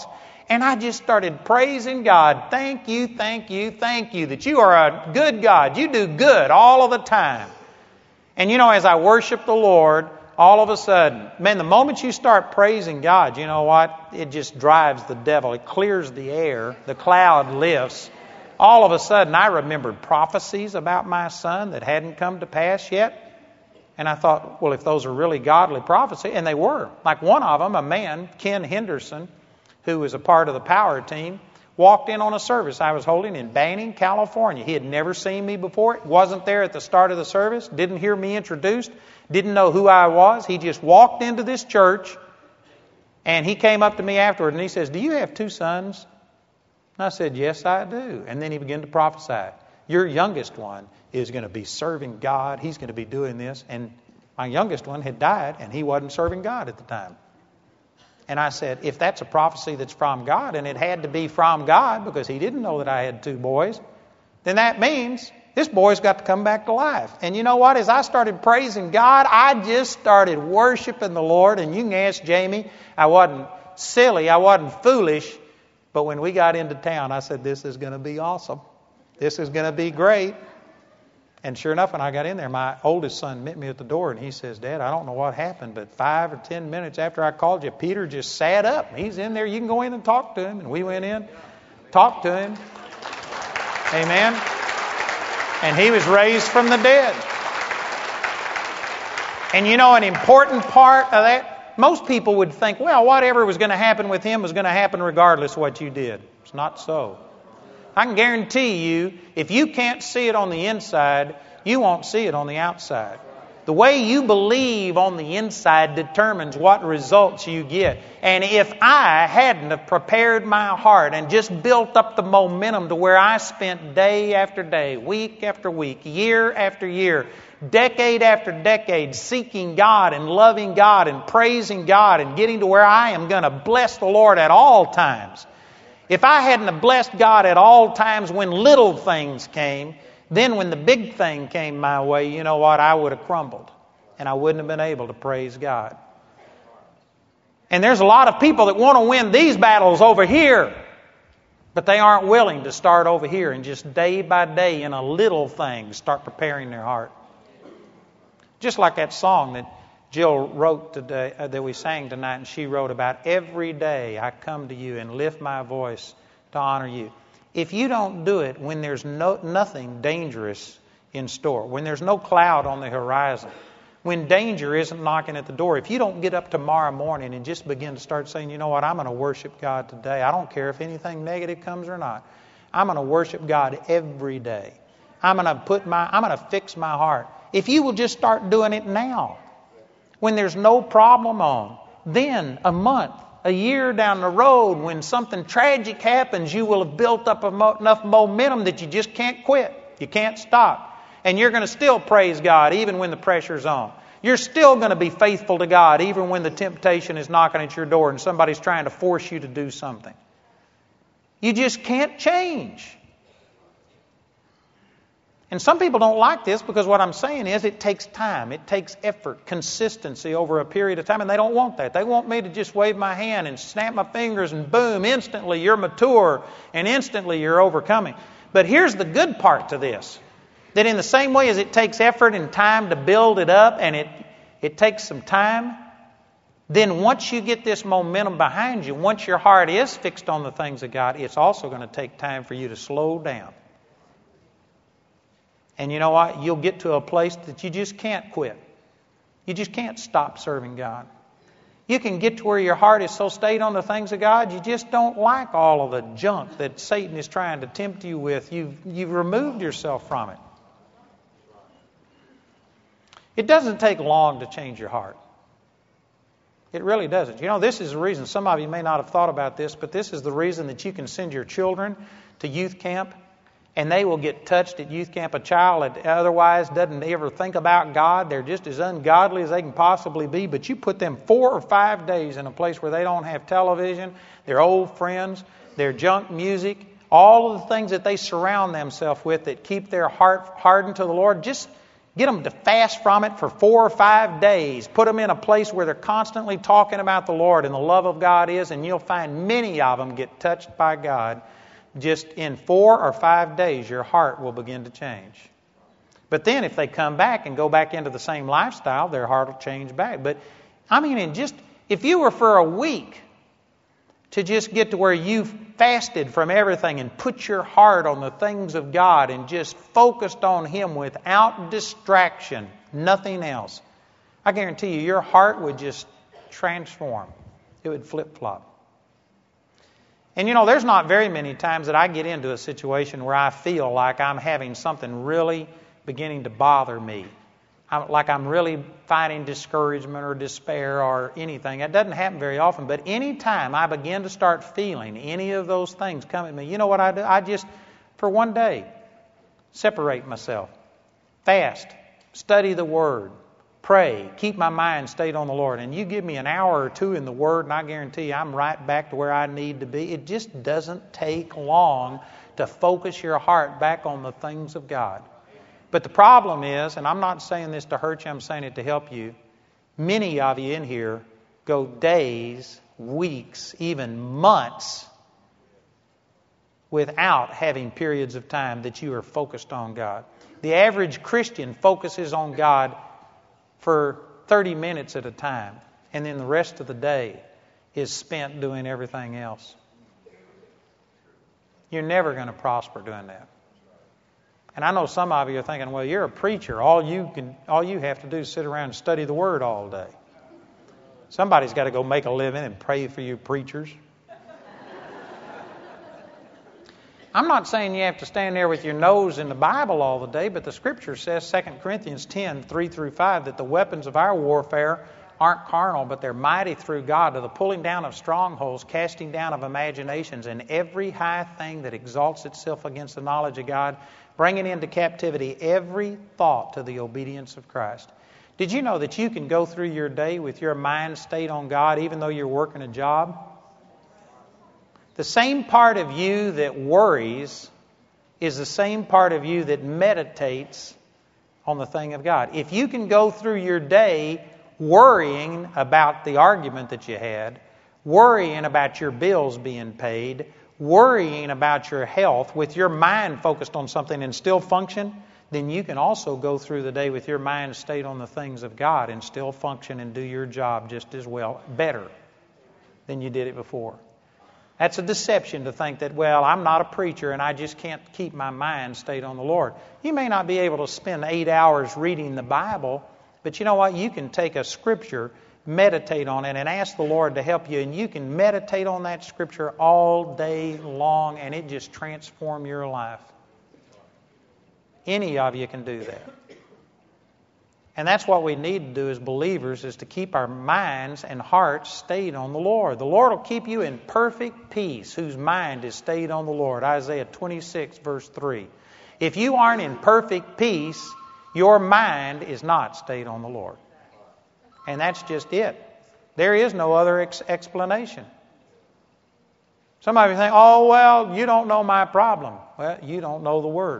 And I just started praising God. Thank you, thank you, thank you that you are a good God. You do good all of the time. And you know, as I worship the Lord, all of a sudden, man, the moment you start praising God, you know what? It just drives the devil. It clears the air. The cloud lifts. All of a sudden, I remembered prophecies about my son that hadn't come to pass yet. And I thought, well, if those are really godly prophecies, and they were. Like one of them, a man, Ken Henderson, who was a part of the power team, walked in on a service I was holding in Banning, California. He had never seen me before. Wasn't there at the start of the service. Didn't hear me introduced. Didn't know who I was. He just walked into this church, and he came up to me afterward, and he says, do you have two sons? And I said, yes, I do. And then he began to prophesy. Your youngest one is going to be serving God. He's going to be doing this. And my youngest one had died, and he wasn't serving God at the time. And I said, if that's a prophecy that's from God, and it had to be from God because he didn't know that I had two boys, then that means this boy's got to come back to life. And you know what? As I started praising God, I just started worshiping the Lord. And you can ask Jamie, I wasn't silly, I wasn't foolish. But when we got into town, I said, this is going to be awesome. This is going to be great. And sure enough, when I got in there, my oldest son met me at the door, and he says, Dad, I don't know what happened, but five or ten minutes after I called you, Peter just sat up. He's in there. You can go in and talk to him. And we went in, talked to him. Amen. And he was raised from the dead. And you know, an important part of that, most people would think, well, whatever was going to happen with him was going to happen regardless of what you did. It's not so. I can guarantee you, if you can't see it on the inside, you won't see it on the outside. The way you believe on the inside determines what results you get. And if I hadn't have prepared my heart and just built up the momentum to where I spent day after day, week after week, year after year, decade after decade, seeking God and loving God and praising God and getting to where I am going to bless the Lord at all times. If I hadn't have blessed God at all times when little things came, then when the big thing came my way, you know what? I would have crumbled. And I wouldn't have been able to praise God. And there's a lot of people that want to win these battles over here. But they aren't willing to start over here and just day by day in a little thing start preparing their heart. Just like that song that Jill wrote today, uh, that we sang tonight, and she wrote about every day I come to you and lift my voice to honor you. If you don't do it when there's no nothing dangerous in store, when there's no cloud on the horizon, when danger isn't knocking at the door, if you don't get up tomorrow morning and just begin to start saying, you know what, I'm going to worship God today. I don't care if anything negative comes or not. I'm going to worship God every day. I'm going to put my, I'm going to fix my heart. If you will just start doing it now, when there's no problem on, then a month, a year down the road, when something tragic happens, you will have built up enough momentum that you just can't quit. You can't stop. And you're going to still praise God even when the pressure's on. You're still going to be faithful to God even when the temptation is knocking at your door and somebody's trying to force you to do something. You just can't change. And some people don't like this because what I'm saying is it takes time. It takes effort, consistency over a period of time. And they don't want that. They want me to just wave my hand and snap my fingers and boom, instantly you're mature and instantly you're overcoming. But here's the good part to this. That in the same way as it takes effort and time to build it up and it, it takes some time, then once you get this momentum behind you, once your heart is fixed on the things of God, it's also going to take time for you to slow down. And you know what? You'll get to a place that you just can't quit. You just can't stop serving God. You can get to where your heart is so stayed on the things of God, you just don't like all of the junk that Satan is trying to tempt you with. You've, you've removed yourself from it. It doesn't take long to change your heart. It really doesn't. You know, this is the reason, some of you may not have thought about this, but this is the reason that you can send your children to youth camp and they will get touched at youth camp. A child that otherwise doesn't ever think about God, they're just as ungodly as they can possibly be, but you put them four or five days in a place where they don't have television, their old friends, their junk music, all of the things that they surround themselves with that keep their heart hardened to the Lord, just Get them to fast from it for four or five days. Put them in a place where they're constantly talking about the Lord and the love of God is, and you'll find many of them get touched by God. Just in four or five days, your heart will begin to change. But then if they come back and go back into the same lifestyle, their heart will change back. But, I mean, in just if you were for a week to just get to where you fasted from everything and put your heart on the things of God and just focused on Him without distraction, nothing else, I guarantee you your heart would just transform. It would flip-flop. And you know, there's not very many times that I get into a situation where I feel like I'm having something really beginning to bother me. I'm, like I'm really fighting discouragement or despair or anything. It doesn't happen very often. But any time I begin to start feeling any of those things come at me, you know what I do? I just, for one day, separate myself. Fast. Study the Word. Pray. Keep my mind stayed on the Lord. And you give me an hour or two in the Word, and I guarantee you I'm right back to where I need to be. It just doesn't take long to focus your heart back on the things of God. But the problem is, and I'm not saying this to hurt you, I'm saying it to help you, many of you in here go days, weeks, even months without having periods of time that you are focused on God. The average Christian focuses on God for thirty minutes at a time, and then the rest of the day is spent doing everything else. You're never going to prosper doing that. And I know some of you are thinking, well, you're a preacher. All you can, all you have to do is sit around and study the Word all day. Somebody's got to go make a living and pray for you preachers. I'm not saying you have to stand there with your nose in the Bible all the day, but the Scripture says, Second Corinthians ten, three through five, that the weapons of our warfare aren't carnal, but they're mighty through God to the pulling down of strongholds, casting down of imaginations, and every high thing that exalts itself against the knowledge of God, bringing into captivity every thought to the obedience of Christ. Did you know that you can go through your day with your mind stayed on God even though you're working a job? The same part of you that worries is the same part of you that meditates on the thing of God. If you can go through your day worrying about the argument that you had, worrying about your bills being paid, worrying about your health, with your mind focused on something and still function, then you can also go through the day with your mind stayed on the things of God and still function and do your job just as well, better than you did it before. That's a deception to think that, well, I'm not a preacher and I just can't keep my mind stayed on the Lord. You may not be able to spend eight hours reading the Bible, but you know what? You can take a Scripture, meditate on it, and ask the Lord to help you, and you can meditate on that Scripture all day long, and it just transform your life. Any of you can do that. And that's what we need to do as believers, is to keep our minds and hearts stayed on the Lord. The Lord will keep you in perfect peace whose mind is stayed on the Lord. Isaiah twenty-six, verse three. If you aren't in perfect peace, your mind is not stayed on the Lord. And that's just it. There is no other ex- explanation. Some of you think, oh, well, you don't know my problem. Well, you don't know the Word.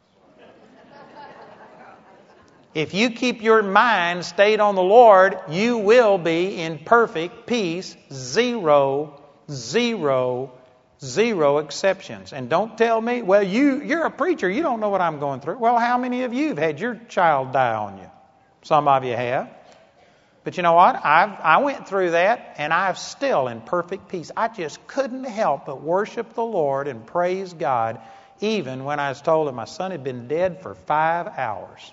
If you keep your mind stayed on the Lord, you will be in perfect peace. Zero, zero, zero exceptions. And don't tell me, well, you, you're a preacher. You don't know what I'm going through. Well, how many of you have had your child die on you? Some of you have. But you know what? I've, I went through that, and I'm still in perfect peace. I just couldn't help but worship the Lord and praise God, even when I was told that my son had been dead for five hours.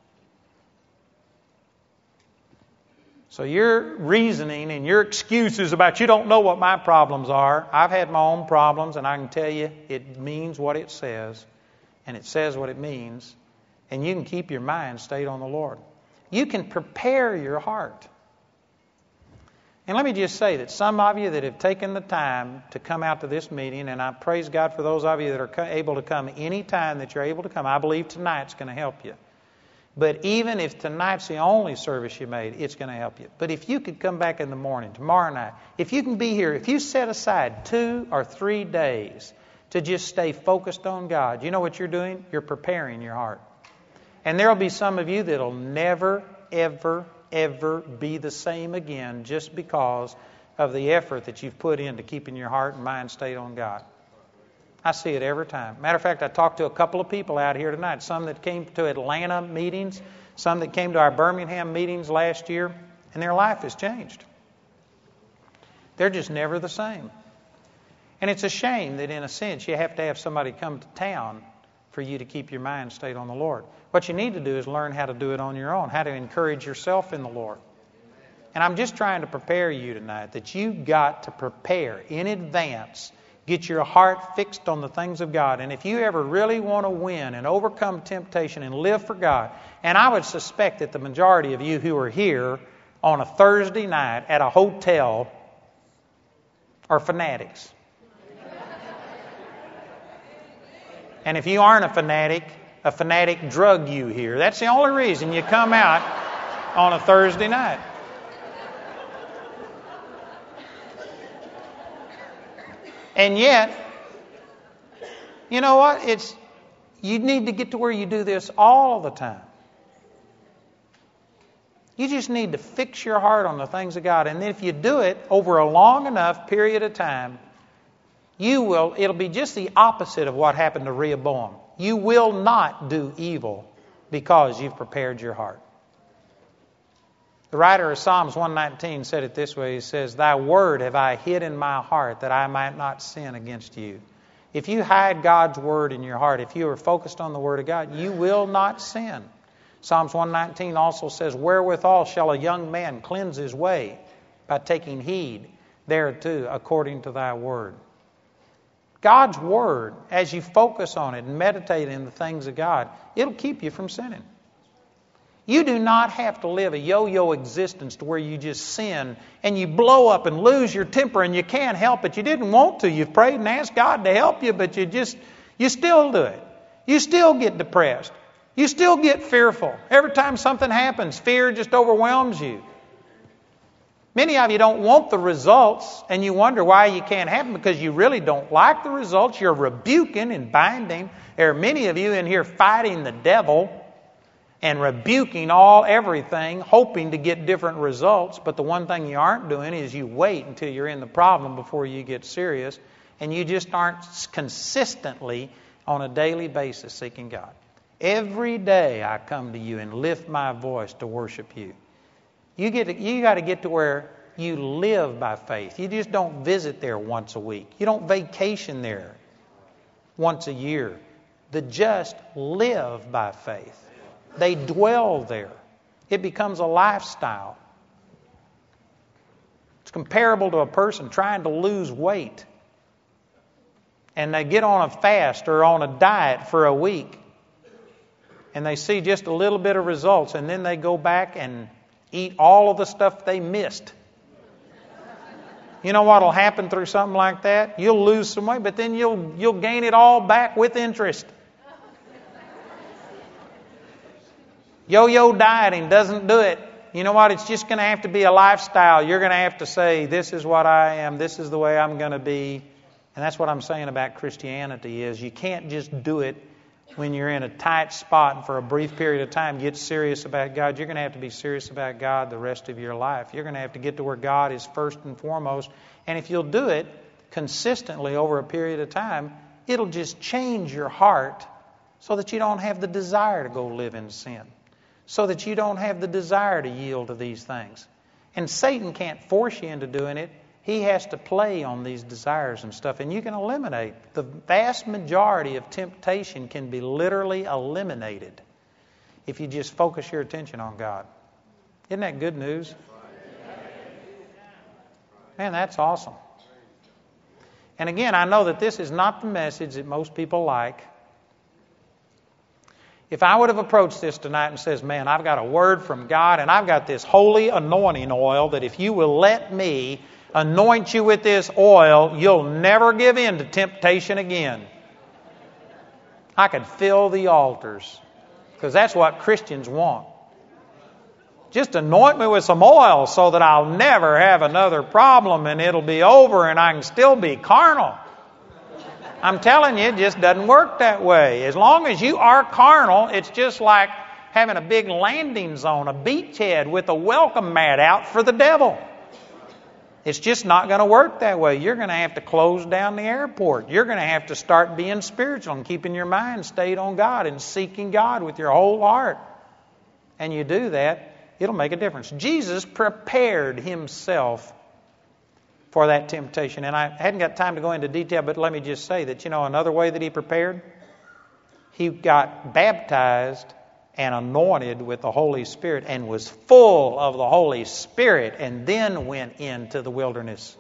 So your reasoning and your excuses about you don't know what my problems are, I've had my own problems, and I can tell you it means what it says, and it says what it means, and you can keep your mind stayed on the Lord. You can prepare your heart. And let me just say that some of you that have taken the time to come out to this meeting, and I praise God for those of you that are able to come any time that you're able to come. I believe tonight's going to help you. But even if tonight's the only service you made, it's going to help you. But if you could come back in the morning, tomorrow night, if you can be here, if you set aside two or three days to just stay focused on God, you know what you're doing? You're preparing your heart. And there will be some of you that will never, ever, ever be the same again just because of the effort that you've put into keeping your heart and mind stayed on God. I see it every time. Matter of fact, I talked to a couple of people out here tonight, some that came to Atlanta meetings, some that came to our Birmingham meetings last year, and their life has changed. They're just never the same. And it's a shame that in a sense you have to have somebody come to town for you to keep your mind stayed on the Lord. What you need to do is learn how to do it on your own, how to encourage yourself in the Lord. And I'm just trying to prepare you tonight that you've got to prepare in advance. Get your heart fixed on the things of God. And if you ever really want to win and overcome temptation and live for God, and I would suspect that the majority of you who are here on a Thursday night at a hotel are fanatics. And if you aren't a fanatic, a fanatic drugged you here. That's the only reason you come out on a Thursday night. And yet, you know what? It's you need to get to where you do this all the time. You just need to fix your heart on the things of God. And if you do it over a long enough period of time, you will, it'll be just the opposite of what happened to Rehoboam. You will not do evil because you've prepared your heart. The writer of Psalms one nineteen said it this way. He says, "Thy word have I hid in my heart that I might not sin against you." If you hide God's word in your heart, if you are focused on the word of God, you will not sin. Psalms one nineteen also says, "Wherewithal shall a young man cleanse his way? By taking heed thereto according to thy word." God's word, as you focus on it and meditate in the things of God, it'll keep you from sinning. You do not have to live a yo-yo existence to where you just sin and you blow up and lose your temper and you can't help it. You didn't want to. You've prayed and asked God to help you, but you just, you still do it. You still get depressed. You still get fearful. Every time something happens, fear just overwhelms you. Many of you don't want the results and you wonder why you can't have them because you really don't like the results. You're rebuking and binding. There are many of you in here fighting the devil and rebuking all everything, hoping to get different results. But the one thing you aren't doing is you wait until you're in the problem before you get serious. And you just aren't consistently on a daily basis seeking God. Every day I come to you and lift my voice to worship you. You get to, you got to get to where you live by faith. You just don't visit there once a week. You don't vacation there once a year. The just live by faith. They dwell there. It becomes a lifestyle. It's comparable to a person trying to lose weight. And they get on a fast or on a diet for a week. And they see just a little bit of results. And then they go back and eat all of the stuff they missed. You know what will happen through something like that? You'll lose some weight, but then you'll you'll gain it all back with interest. Yo-yo dieting doesn't do it. You know what? It's just going to have to be a lifestyle. You're going to have to say, this is what I am. This is the way I'm going to be. And that's what I'm saying about Christianity is you can't just do it when you're in a tight spot and for a brief period of time get serious about God. You're going to have to be serious about God the rest of your life. You're going to have to get to where God is first and foremost. And if you'll do it consistently over a period of time, it'll just change your heart so that you don't have the desire to go live in sin. So that you don't have the desire to yield to these things. And Satan can't force you into doing it. He has to play on these desires and stuff. And you can eliminate. The vast majority of temptation can be literally eliminated if you just focus your attention on God. Isn't that good news? Man, that's awesome. And again, I know that this is not the message that most people like. If I would have approached this tonight and says, man, I've got a word from God and I've got this holy anointing oil that if you will let me anoint you with this oil, you'll never give in to temptation again. I could fill the altars because that's what Christians want. Just anoint me with some oil so that I'll never have another problem and it'll be over and I can still be carnal. I'm telling you, it just doesn't work that way. As long as you are carnal, it's just like having a big landing zone, a beachhead with a welcome mat out for the devil. It's just not going to work that way. You're going to have to close down the airport. You're going to have to start being spiritual and keeping your mind stayed on God and seeking God with your whole heart. And you do that, it'll make a difference. Jesus prepared himself for that temptation. And I hadn't got time to go into detail, but let me just say that, you know, another way that he prepared, he got baptized and anointed with the Holy Spirit and was full of the Holy Spirit and then went into the wilderness.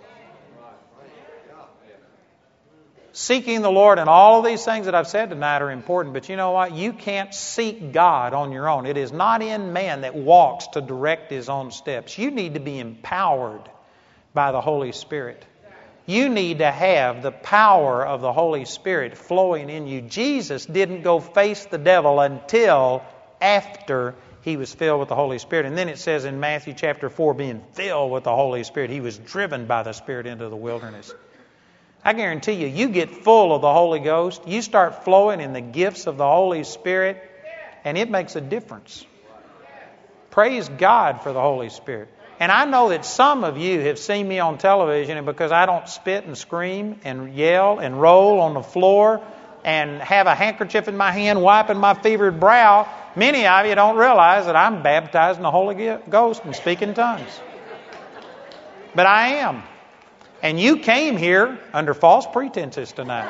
Seeking the Lord and all of these things that I've said tonight are important, but you know what? You can't seek God on your own. It is not in man that walks to direct his own steps. You need to be empowered by the Holy Spirit. You need to have the power of the Holy Spirit flowing in you. Jesus didn't go face the devil until after he was filled with the Holy Spirit. And then it says in Matthew chapter four, being filled with the Holy Spirit, he was driven by the Spirit into the wilderness. I guarantee you, you get full of the Holy Ghost, you start flowing in the gifts of the Holy Spirit, and it makes a difference. Praise God for the Holy Spirit. And I know that some of you have seen me on television, and because I don't spit and scream and yell and roll on the floor and have a handkerchief in my hand wiping my fevered brow, many of you don't realize that I'm baptized in the Holy Ghost and speak in tongues. But I am. And you came here under false pretenses tonight.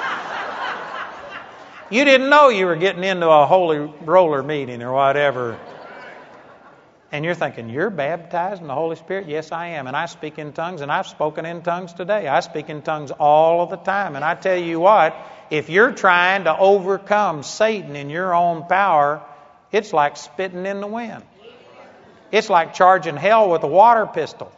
You didn't know you were getting into a holy roller meeting or whatever. And you're thinking, you're baptized in the Holy Spirit? Yes, I am. And I speak in tongues, and I've spoken in tongues today. I speak in tongues all of the time. And I tell you what, if you're trying to overcome Satan in your own power, it's like spitting in the wind. It's like charging hell with a water pistol.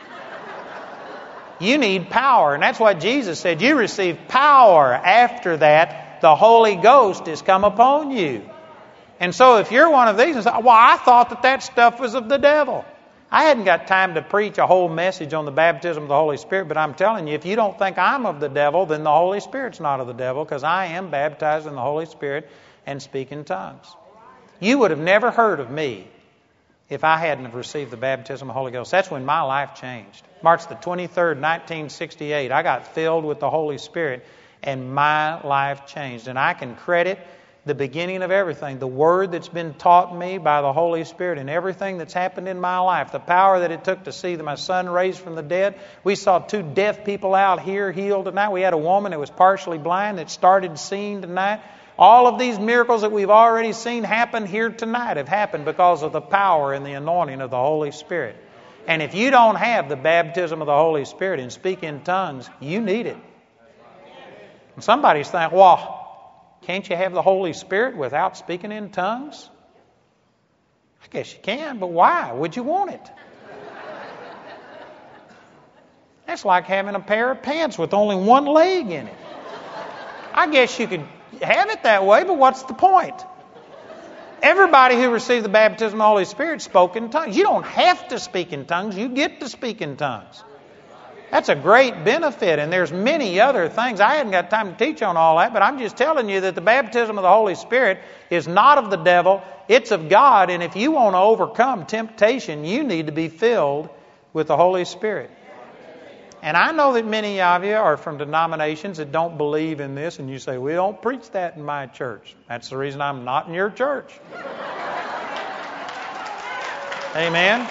You need power. And that's what Jesus said. You receive power after that. The Holy Ghost has come upon you. And so if you're one of these and say, well, I thought that that stuff was of the devil. I hadn't got time to preach a whole message on the baptism of the Holy Spirit, but I'm telling you, if you don't think I'm of the devil, then the Holy Spirit's not of the devil, because I am baptized in the Holy Spirit and speak in tongues. You would have never heard of me if I hadn't have received the baptism of the Holy Ghost. That's when my life changed. March the twenty-third, nineteen sixty-eight, I got filled with the Holy Spirit, and my life changed. And I can credit the beginning of everything, the word that's been taught me by the Holy Spirit, and everything that's happened in my life, the power that it took to see my son raised from the dead. We saw two deaf people out here healed tonight. We had a woman that was partially blind that started seeing tonight. All of these miracles that we've already seen happen here tonight have happened because of the power and the anointing of the Holy Spirit. And if you don't have the baptism of the Holy Spirit and speak in tongues, you need it. And somebody's thinking, well, can't you have the Holy Spirit without speaking in tongues? I guess you can, but why would you want it? That's like having a pair of pants with only one leg in it. I guess you could have it that way, but what's the point? Everybody who received the baptism of the Holy Spirit spoke in tongues. You don't have to speak in tongues. You get to speak in tongues. That's a great benefit, and there's many other things. I hadn't got time to teach on all that, but I'm just telling you that the baptism of the Holy Spirit is not of the devil, it's of God, and if you want to overcome temptation, you need to be filled with the Holy Spirit. And I know that many of you are from denominations that don't believe in this, and you say, we don't preach that in my church. That's the reason I'm not in your church. Amen.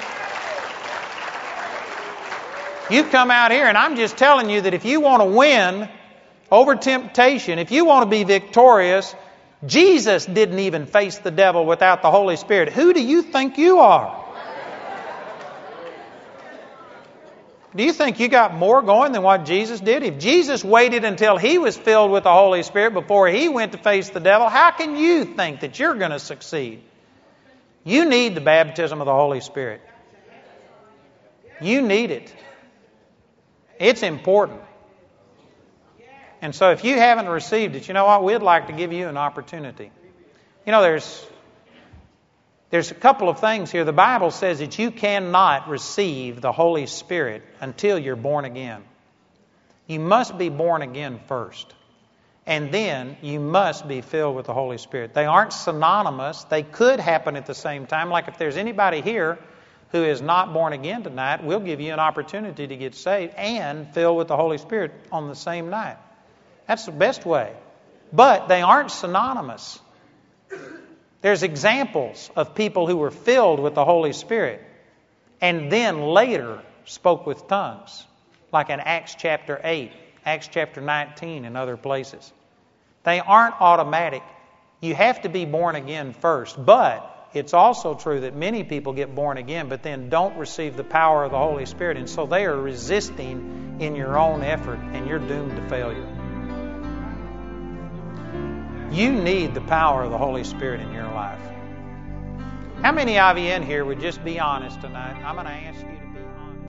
You come out here, and I'm just telling you that if you want to win over temptation, if you want to be victorious, Jesus didn't even face the devil without the Holy Spirit. Who do you think you are? Do you think you got more going than what Jesus did? If Jesus waited until he was filled with the Holy Spirit before he went to face the devil, how can you think that you're going to succeed? You need the baptism of the Holy Spirit. You need it. It's important. And so if you haven't received it, you know what? We'd like to give you an opportunity. You know, there's there's a couple of things here. The Bible says that you cannot receive the Holy Spirit until you're born again. You must be born again first. and then you must be filled with the Holy Spirit. They aren't synonymous. They could happen at the same time. Like if there's anybody here who is not born again tonight, we'll give you an opportunity to get saved and filled with the Holy Spirit on the same night. That's the best way. But they aren't synonymous. There's examples of people who were filled with the Holy Spirit and then later spoke with tongues, like in Acts chapter eight, Acts chapter nineteen, and other places. They aren't automatic. You have to be born again first. But it's also true that many people get born again but then don't receive the power of the Holy Spirit, and so they are resisting in your own effort, and you're doomed to failure. You need the power of the Holy Spirit in your life. How many of you in here would just be honest tonight? I'm going to ask you to